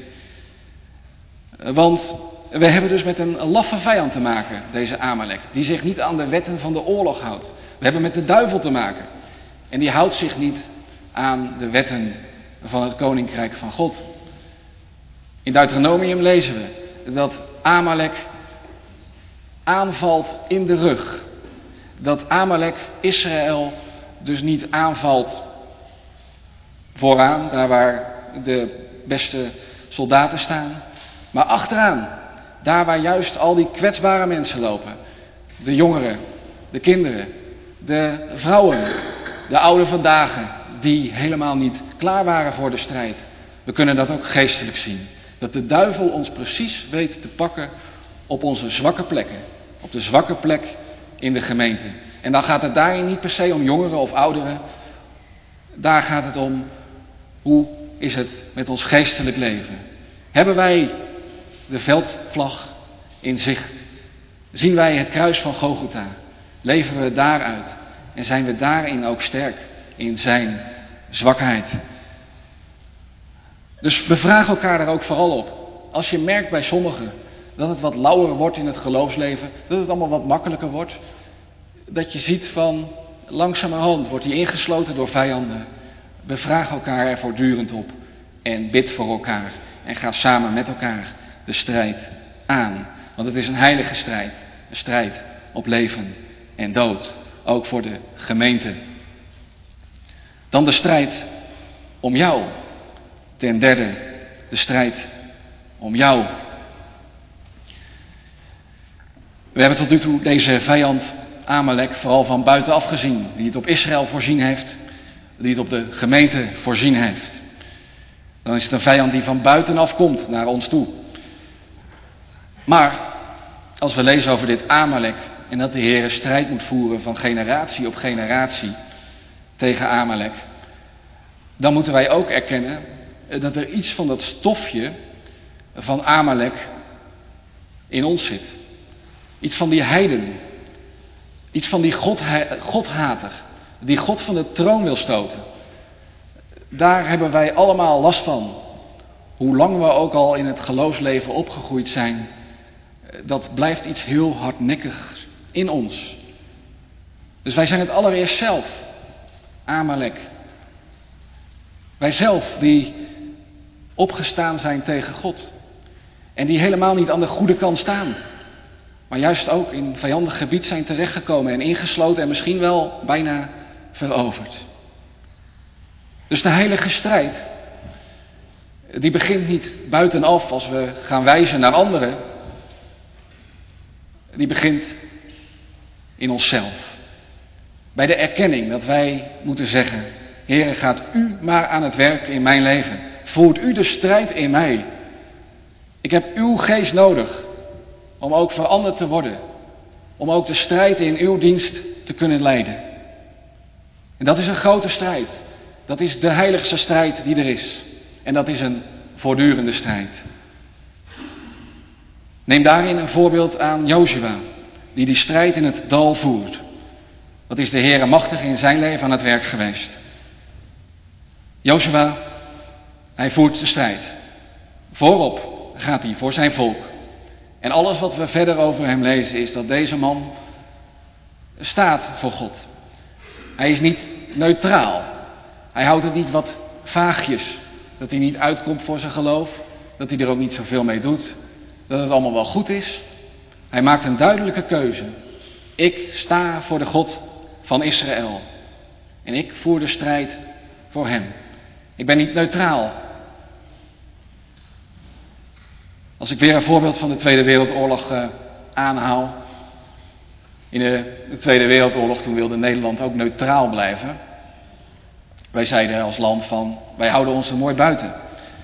Want we hebben dus met een laffe vijand te maken, deze Amalek. Die zich niet aan de wetten van de oorlog houdt. We hebben met de duivel te maken. En die houdt zich niet aan de wetten van het koninkrijk van God. In Deuteronomium lezen we dat Amalek aanvalt in de rug. Dat Amalek Israël dus niet aanvalt vooraan, daar waar de beste soldaten staan. Maar achteraan, daar waar juist al die kwetsbare mensen lopen. De jongeren, de kinderen, de vrouwen, de ouden vandaag die helemaal niet klaar waren voor de strijd. We kunnen dat ook geestelijk zien. Dat de duivel ons precies weet te pakken op onze zwakke plekken. Op de zwakke plek in de gemeente. En dan gaat het daarin niet per se om jongeren of ouderen. Daar gaat het om, hoe is het met ons geestelijk leven? Hebben wij de veldvlag in zicht? Zien wij het kruis van Golgotha? Leven we daaruit? En zijn we daarin ook sterk in zijn zwakheid? Dus bevraag elkaar daar ook vooral op. Als je merkt bij sommigen dat het wat lauwer wordt in het geloofsleven, dat het allemaal wat makkelijker wordt, dat je ziet van langzamerhand wordt hij ingesloten door vijanden. Bevraag elkaar er voortdurend op en bid voor elkaar en ga samen met elkaar de strijd aan. Want het is een heilige strijd, een strijd op leven en dood, ook voor de gemeente. Dan de strijd om jou. Ten derde, de strijd om jou. We hebben tot nu toe deze vijand Amalek vooral van buitenaf gezien, die het op Israël voorzien heeft, die het op de gemeente voorzien heeft. Dan is het een vijand die van buitenaf komt naar ons toe. Maar als we lezen over dit Amalek en dat de Heer strijd moet voeren van generatie op generatie tegen Amalek, dan moeten wij ook erkennen dat er iets van dat stofje van Amalek in ons zit. Iets van die heiden. Iets van die godha- godhater. Die God van de troon wil stoten. Daar hebben wij allemaal last van. Hoe lang we ook al in het geloofsleven opgegroeid zijn. Dat blijft iets heel hardnekkigs in ons. Dus wij zijn het allereerst zelf. Amalek. Wij zelf die opgestaan zijn tegen God. En die helemaal niet aan de goede kant staan. Maar juist ook in vijandig gebied zijn terechtgekomen en ingesloten en misschien wel bijna veroverd. Dus de heilige strijd, die begint niet buitenaf als we gaan wijzen naar anderen. Die begint in onszelf. Bij de erkenning dat wij moeten zeggen, Heere, gaat u maar aan het werk in mijn leven. Voert u de strijd in mij. Ik heb uw geest nodig om ook veranderd te worden. Om ook de strijd in uw dienst te kunnen leiden. En dat is een grote strijd. Dat is de heiligste strijd die er is. En dat is een voortdurende strijd. Neem daarin een voorbeeld aan Jozua, die die strijd in het dal voert. Wat is de Heere machtig in zijn leven aan het werk geweest. Jozua, hij voert de strijd. Voorop gaat hij voor zijn volk. En alles wat we verder over hem lezen is dat deze man staat voor God. Hij is niet neutraal. Hij houdt het niet wat vaagjes. Dat hij niet uitkomt voor zijn geloof. dat hij er ook niet zoveel mee doet, dat het allemaal wel goed is. Hij maakt een duidelijke keuze. Ik sta voor de God van Israël. En ik voer de strijd voor hem. Ik ben niet neutraal. Als ik weer een voorbeeld van de Tweede Wereldoorlog uh, aanhaal. In de, de Tweede Wereldoorlog, toen wilde Nederland ook neutraal blijven. Wij zeiden als land van, wij houden ons er mooi buiten.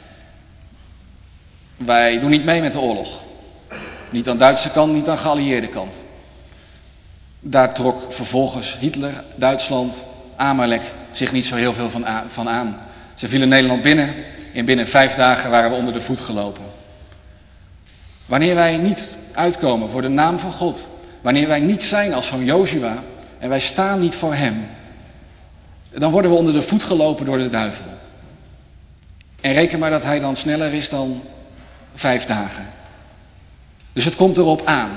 Wij doen niet mee met de oorlog. Niet aan de Duitse kant, niet aan de geallieerde kant. Daar trok vervolgens Hitler, Duitsland, Amalek zich niet zo heel veel van, a- van aan. Ze vielen Nederland binnen en binnen vijf dagen waren we onder de voet gelopen. Wanneer wij niet uitkomen voor de naam van God, wanneer wij niet zijn als zo'n Jozua en wij staan niet voor hem, dan worden we onder de voet gelopen door de duivel. En reken maar dat hij dan sneller is dan vijf dagen. Dus het komt erop aan,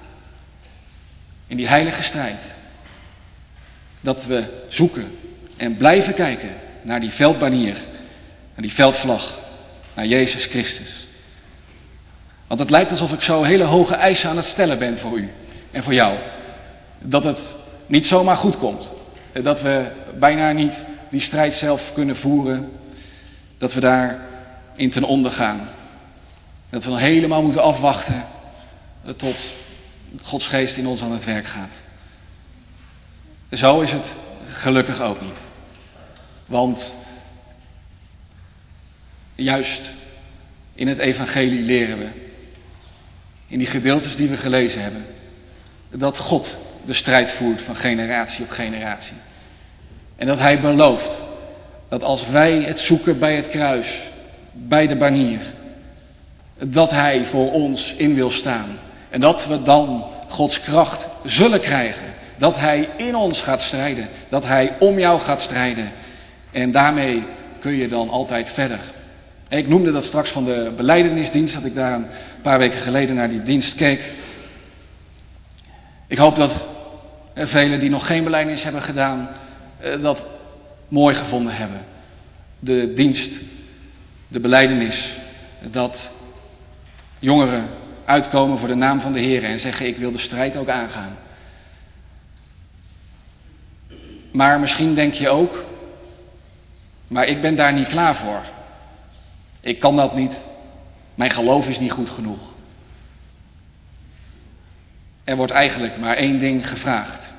in die heilige strijd, dat we zoeken en blijven kijken naar die veldbanier, naar die veldvlag, naar Jezus Christus. Want het lijkt alsof ik zo hele hoge eisen aan het stellen ben voor u en voor jou. Dat het niet zomaar goed komt. Dat we bijna niet die strijd zelf kunnen voeren. Dat we daarin ten onder gaan. Dat we dan helemaal moeten afwachten tot Gods geest in ons aan het werk gaat. Zo is het gelukkig ook niet. Want juist in het evangelie leren we, in die gedeeltes die we gelezen hebben, dat God de strijd voert van generatie op generatie. En dat hij belooft dat als wij het zoeken bij het kruis, bij de banier, dat hij voor ons in wil staan. En dat we dan Gods kracht zullen krijgen. Dat hij in ons gaat strijden. Dat hij om jou gaat strijden. En daarmee kun je dan altijd verder. Ik noemde dat straks van de belijdenisdienst, dat ik daar een paar weken geleden naar die dienst keek. Ik hoop dat er velen die nog geen belijdenis hebben gedaan, dat mooi gevonden hebben. De dienst, de belijdenis, dat jongeren uitkomen voor de naam van de Heer en zeggen: ik wil de strijd ook aangaan. Maar misschien denk je ook, maar ik ben daar niet klaar voor. Ik kan dat niet. Mijn geloof is niet goed genoeg. Er wordt eigenlijk maar één ding gevraagd.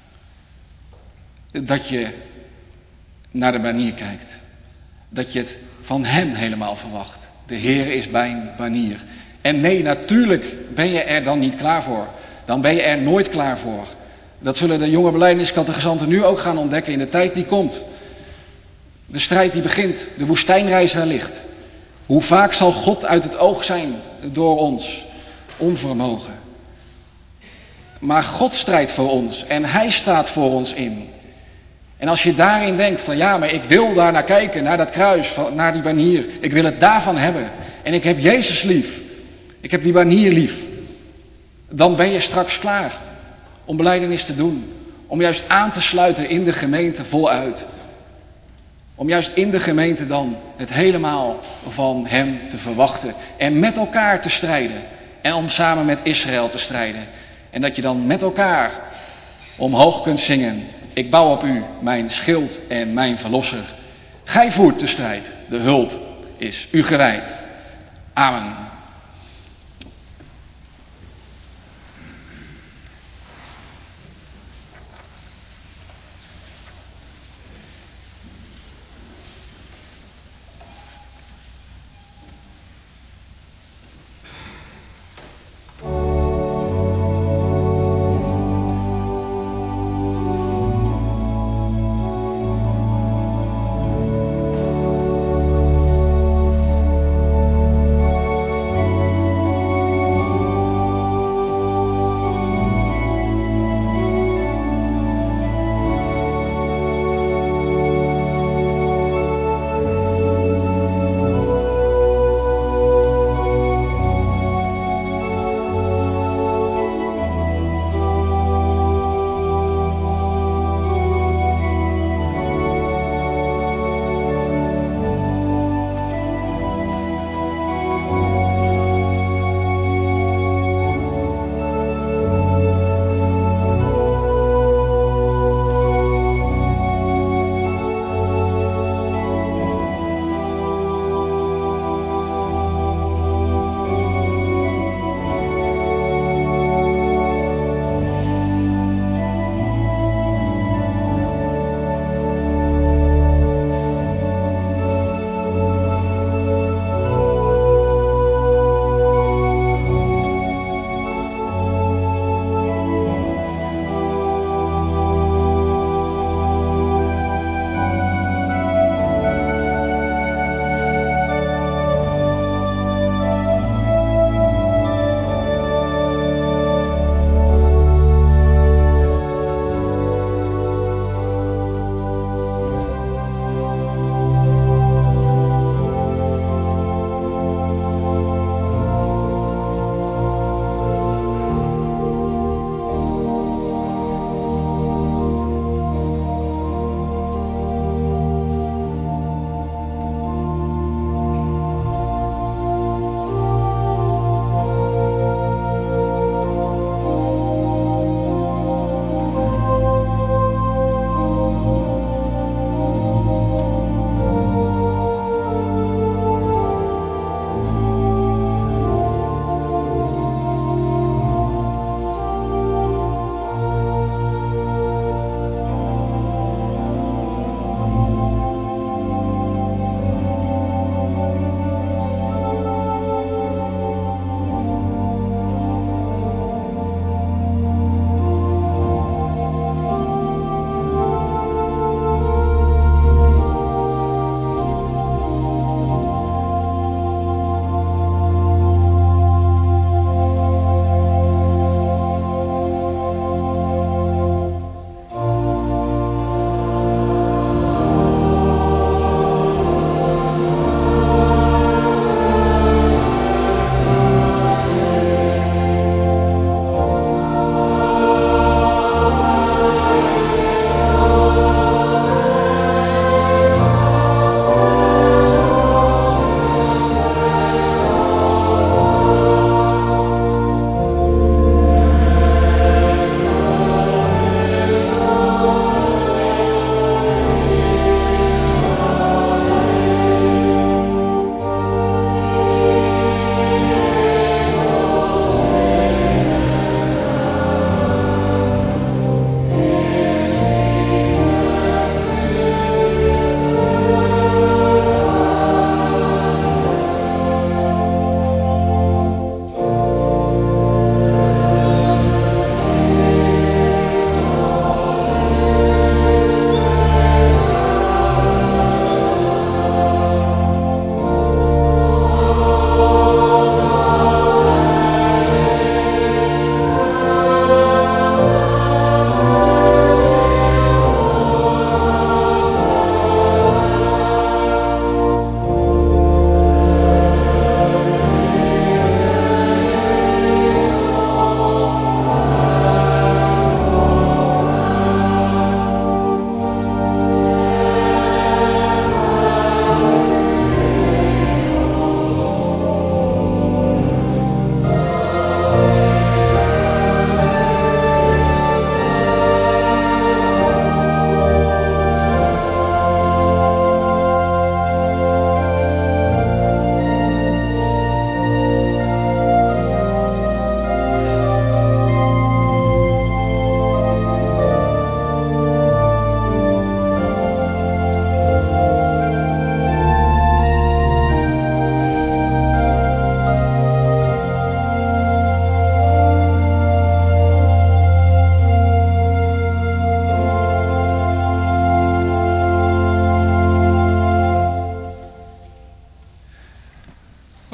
Dat je naar de banier kijkt. Dat je het van hem helemaal verwacht. De Heer is mijn banier. En nee, natuurlijk ben je er dan niet klaar voor. Dan ben je er nooit klaar voor. Dat zullen de jonge belijdeniscatechisanten nu ook gaan ontdekken in de tijd die komt. De strijd die begint, de woestijnreis wellicht. Hoe vaak zal God uit het oog zijn door ons? Onvermogen. Maar God strijdt voor ons en hij staat voor ons in. En als je daarin denkt van ja, maar ik wil daar naar kijken, naar dat kruis, naar die banier. Ik wil het daarvan hebben. En ik heb Jezus lief. Ik heb die banier lief. Dan ben je straks klaar om belijdenis te doen. Om juist aan te sluiten in de gemeente voluit. Om juist in de gemeente dan het helemaal van hem te verwachten. En met elkaar te strijden. En om samen met Israël te strijden. En dat je dan met elkaar omhoog kunt zingen. Ik bouw op u, mijn schild en mijn verlosser. Gij voert de strijd, de huld is u gewijd. Amen.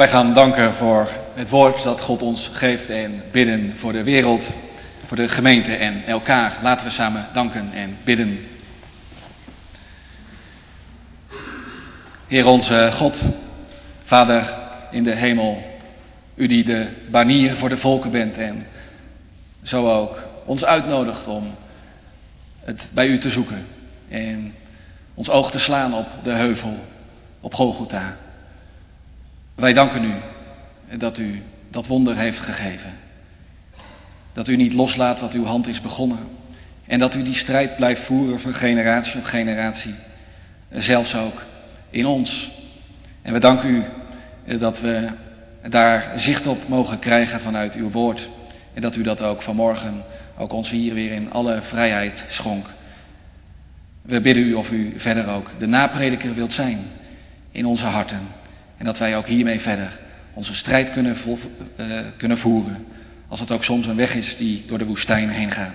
Wij gaan danken voor het woord dat God ons geeft en bidden voor de wereld, voor de gemeente en elkaar. Laten we samen danken en bidden. Heer onze God, Vader in de hemel, u die de banier voor de volken bent en zo ook ons uitnodigt om het bij u te zoeken en ons oog te slaan op de heuvel, op Golgotha. Wij danken u dat u dat wonder heeft gegeven. Dat u niet loslaat wat uw hand is begonnen. En dat u die strijd blijft voeren van generatie op generatie. Zelfs ook in ons. En we danken u dat we daar zicht op mogen krijgen vanuit uw woord. En dat u dat ook vanmorgen ook ons hier weer in alle vrijheid schonk. We bidden u of u verder ook de naprediker wilt zijn in onze harten. En dat wij ook hiermee verder onze strijd kunnen, vo- uh, kunnen voeren. Als het ook soms een weg is die door de woestijn heen gaat.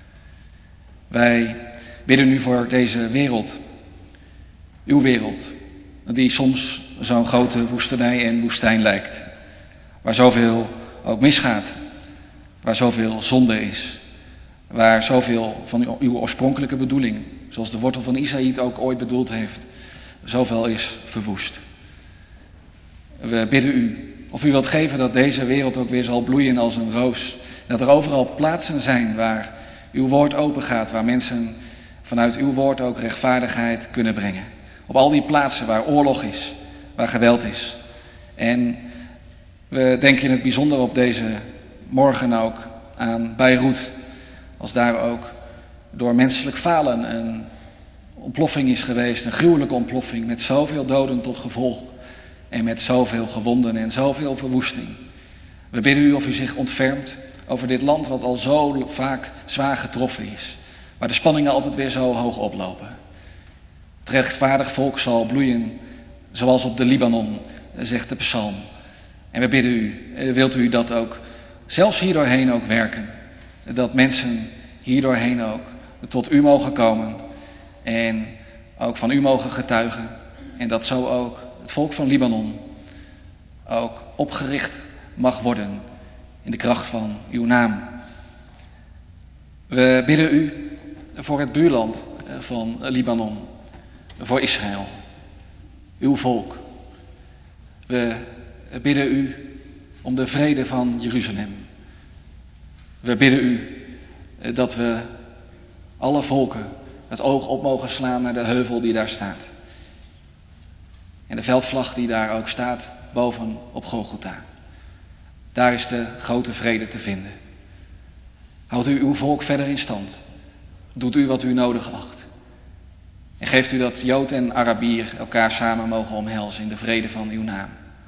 Wij bidden u voor deze wereld. Uw wereld. Die soms zo'n grote woestenij en woestijn lijkt. Waar zoveel ook misgaat. Waar zoveel zonde is. Waar zoveel van uw oorspronkelijke bedoeling, zoals de wortel van Isaïe ook ooit bedoeld heeft, zoveel is verwoest. We bidden u of u wilt geven dat deze wereld ook weer zal bloeien als een roos. Dat er overal plaatsen zijn waar uw woord open gaat, waar mensen vanuit uw woord ook rechtvaardigheid kunnen brengen. Op al die plaatsen waar oorlog is, waar geweld is. En we denken in het bijzonder op deze morgen ook aan Beirut. Als daar ook door menselijk falen een ontploffing is geweest, een gruwelijke ontploffing met zoveel doden tot gevolg. En met zoveel gewonden en zoveel verwoesting. We bidden u of u zich ontfermt over dit land wat al zo vaak zwaar getroffen is. Waar de spanningen altijd weer zo hoog oplopen. Het rechtvaardig volk zal bloeien zoals op de Libanon, zegt de psalm. En we bidden u, wilt u dat ook zelfs hierdoorheen ook werken. Dat mensen hierdoorheen ook tot u mogen komen. En ook van u mogen getuigen. En dat zo ook het volk van Libanon ook opgericht mag worden in de kracht van uw naam. We bidden u voor het buurland van Libanon, voor Israël, uw volk. We bidden u om de vrede van Jeruzalem. We bidden u dat we alle volken het oog op mogen slaan naar de heuvel die daar staat. En de veldvlag die daar ook staat, boven op Golgotha. Daar is de grote vrede te vinden. Houdt u uw volk verder in stand. Doet u wat u nodig acht. En geeft u dat Jood en Arabier elkaar samen mogen omhelzen in de vrede van uw naam.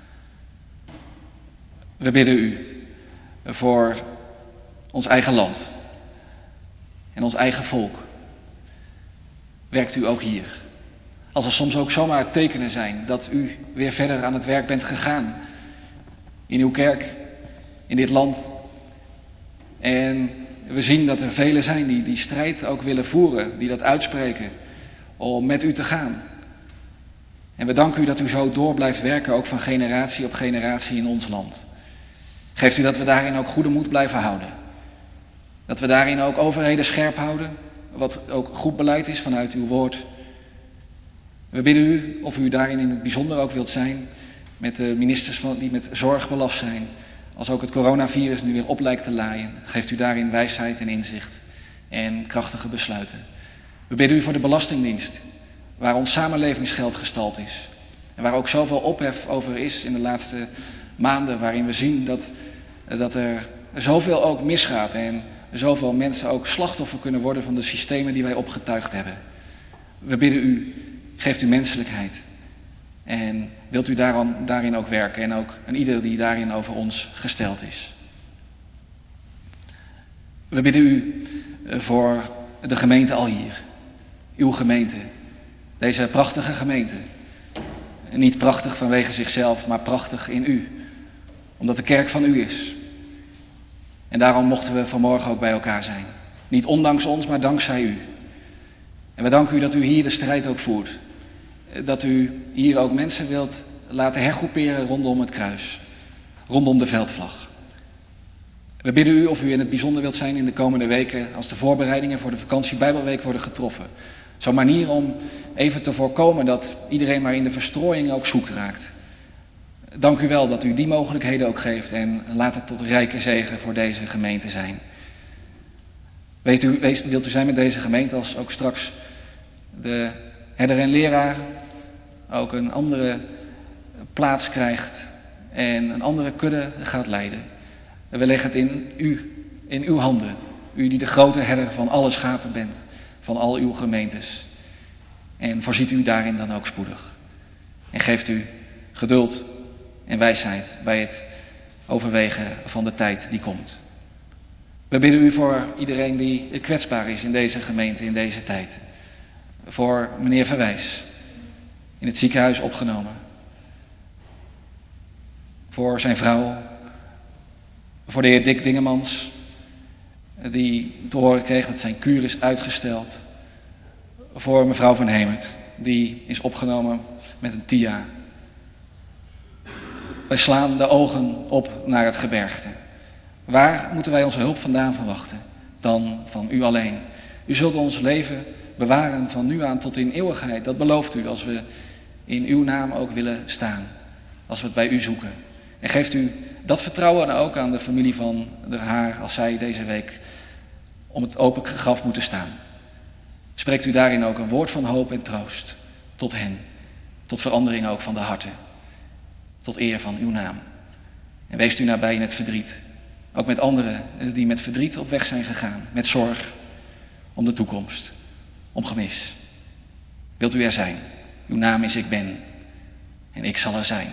We bidden u voor ons eigen land. En ons eigen volk. Werkt u ook hier. Als er soms ook zomaar tekenen zijn dat u weer verder aan het werk bent gegaan. In uw kerk, in dit land. En we zien dat er velen zijn die die strijd ook willen voeren, die dat uitspreken. Om met u te gaan. En we danken u dat u zo door blijft werken, ook van generatie op generatie in ons land. Geeft u dat we daarin ook goede moed blijven houden. Dat we daarin ook overheden scherp houden. Wat ook goed beleid is vanuit uw woord. We bidden u of u daarin in het bijzonder ook wilt zijn met de ministers van, die met zorg belast zijn. Als ook het coronavirus nu weer op lijkt te laaien. Geeft u daarin wijsheid en inzicht en krachtige besluiten. We bidden u voor de Belastingdienst. Waar ons samenlevingsgeld gestald is. En waar ook zoveel ophef over is in de laatste maanden. Waarin we zien dat, dat er zoveel ook misgaat. En zoveel mensen ook slachtoffer kunnen worden van de systemen die wij opgetuigd hebben. We bidden u, geeft u menselijkheid. En wilt u daarom, daarin ook werken. En ook een ieder die daarin over ons gesteld is. We bidden u voor de gemeente Alhier. Uw gemeente. Deze prachtige gemeente. Niet prachtig vanwege zichzelf, maar prachtig in u. Omdat de kerk van u is. En daarom mochten we vanmorgen ook bij elkaar zijn. Niet ondanks ons, maar dankzij u. En we danken u dat u hier de strijd ook voert. Dat u hier ook mensen wilt laten hergroeperen rondom het kruis. Rondom de veldvlag. We bidden u of u in het bijzonder wilt zijn in de komende weken als de voorbereidingen voor de vakantie Bijbelweek worden getroffen. Zo'n manier om even te voorkomen dat iedereen maar in de verstrooiing ook zoek raakt. Dank u wel dat u die mogelijkheden ook geeft en laat het tot rijke zegen voor deze gemeente zijn. Weet u, wees, wilt u zijn met deze gemeente als ook straks de herder en leraar ook een andere plaats krijgt en een andere kudde gaat leiden. En we leggen het in u, in uw handen. U die de grote herder van alle schapen bent, van al uw gemeentes. En voorziet u daarin dan ook spoedig. En geeft u geduld en wijsheid bij het overwegen van de tijd die komt. We bidden u voor iedereen die kwetsbaar is in deze gemeente, in deze tijd. Voor meneer Verwijs, in het ziekenhuis opgenomen. Voor zijn vrouw. Voor de heer Dick Dingemans, die te horen kreeg dat zijn kuur is uitgesteld. Voor mevrouw van Hemert, die is opgenomen met een T I A. Wij slaan de ogen op naar het gebergte. Waar moeten wij onze hulp vandaan verwachten? Dan van u alleen. U zult ons leven bewaren van nu aan tot in eeuwigheid. Dat belooft u als we in uw naam ook willen staan. Als we het bij u zoeken. En geeft u dat vertrouwen ook aan de familie van de Haar als zij deze week om het open graf moeten staan. Spreekt u daarin ook een woord van hoop en troost tot hen. Tot verandering ook van de harten. Tot eer van uw naam. En wees u nabij in het verdriet. Ook met anderen die met verdriet op weg zijn gegaan. Met zorg om de toekomst. Om gemis. Wilt u er zijn? Uw naam is ik ben. En ik zal er zijn.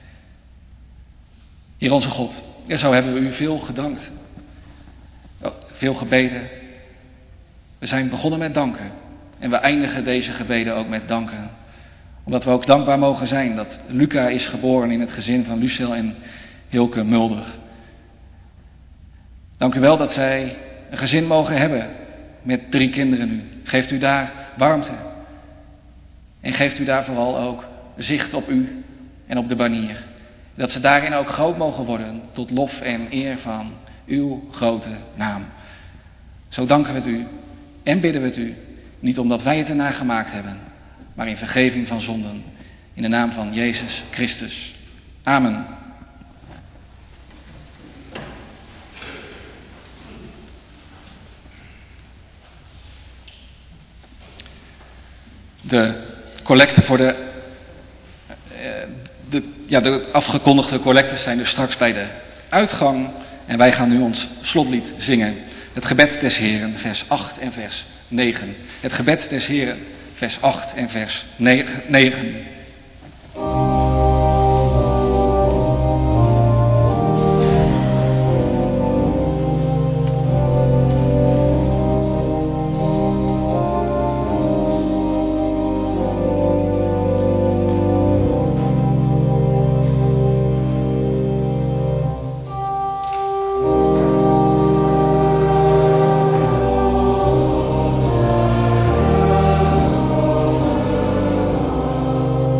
Heer onze God, ja, zo hebben we u veel gedankt. Veel gebeden. We zijn begonnen met danken. En we eindigen deze gebeden ook met danken. Omdat we ook dankbaar mogen zijn dat Luca is geboren in het gezin van Lucel en Hilke Mulder. Dank u wel dat zij een gezin mogen hebben met drie kinderen nu. Geeft u daar warmte. En geeft u daar vooral ook zicht op u en op de banier. Dat ze daarin ook groot mogen worden tot lof en eer van uw grote naam. Zo danken we het u en bidden we het u. Niet omdat wij het ernaar gemaakt hebben, maar in vergeving van zonden. In de naam van Jezus Christus. Amen. De collecte voor de, de, ja, de afgekondigde collectes zijn dus straks bij de uitgang. En wij gaan nu ons slotlied zingen. Het gebed des Heren, vers acht en vers negen. Het gebed des Heren, vers acht en vers negen. O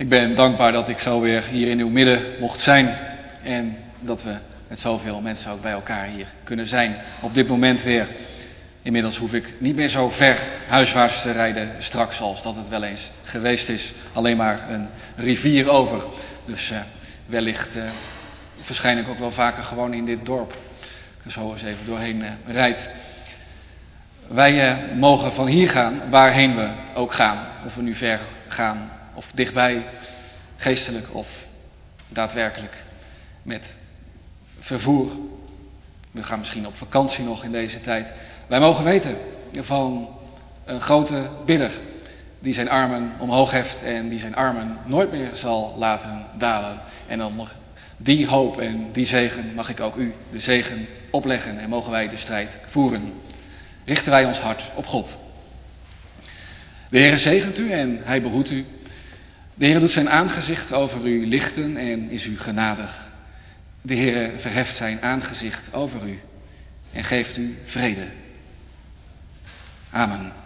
Ik ben dankbaar dat ik zo weer hier in uw midden mocht zijn en dat we met zoveel mensen ook bij elkaar hier kunnen zijn. Op dit moment weer. Inmiddels hoef ik niet meer zo ver huiswaarts te rijden straks als dat het wel eens geweest is. Alleen maar een rivier over. Dus uh, wellicht uh, verschijn ik ook wel vaker gewoon in dit dorp. Ik er zo eens even doorheen uh, rijd. Wij uh, mogen van hier gaan waarheen we ook gaan. Of we nu ver gaan of dichtbij, geestelijk of daadwerkelijk met vervoer. We gaan misschien op vakantie nog in deze tijd. Wij mogen weten van een grote bidder die zijn armen omhoog heft en die zijn armen nooit meer zal laten dalen. En dan nog die hoop en die zegen mag ik ook u de zegen opleggen en mogen wij de strijd voeren. Richten wij ons hart op God. De Heere zegent u en hij behoedt u. De Heere doet zijn aangezicht over u lichten en is u genadig. De Heere verheft zijn aangezicht over u en geeft u vrede. Amen.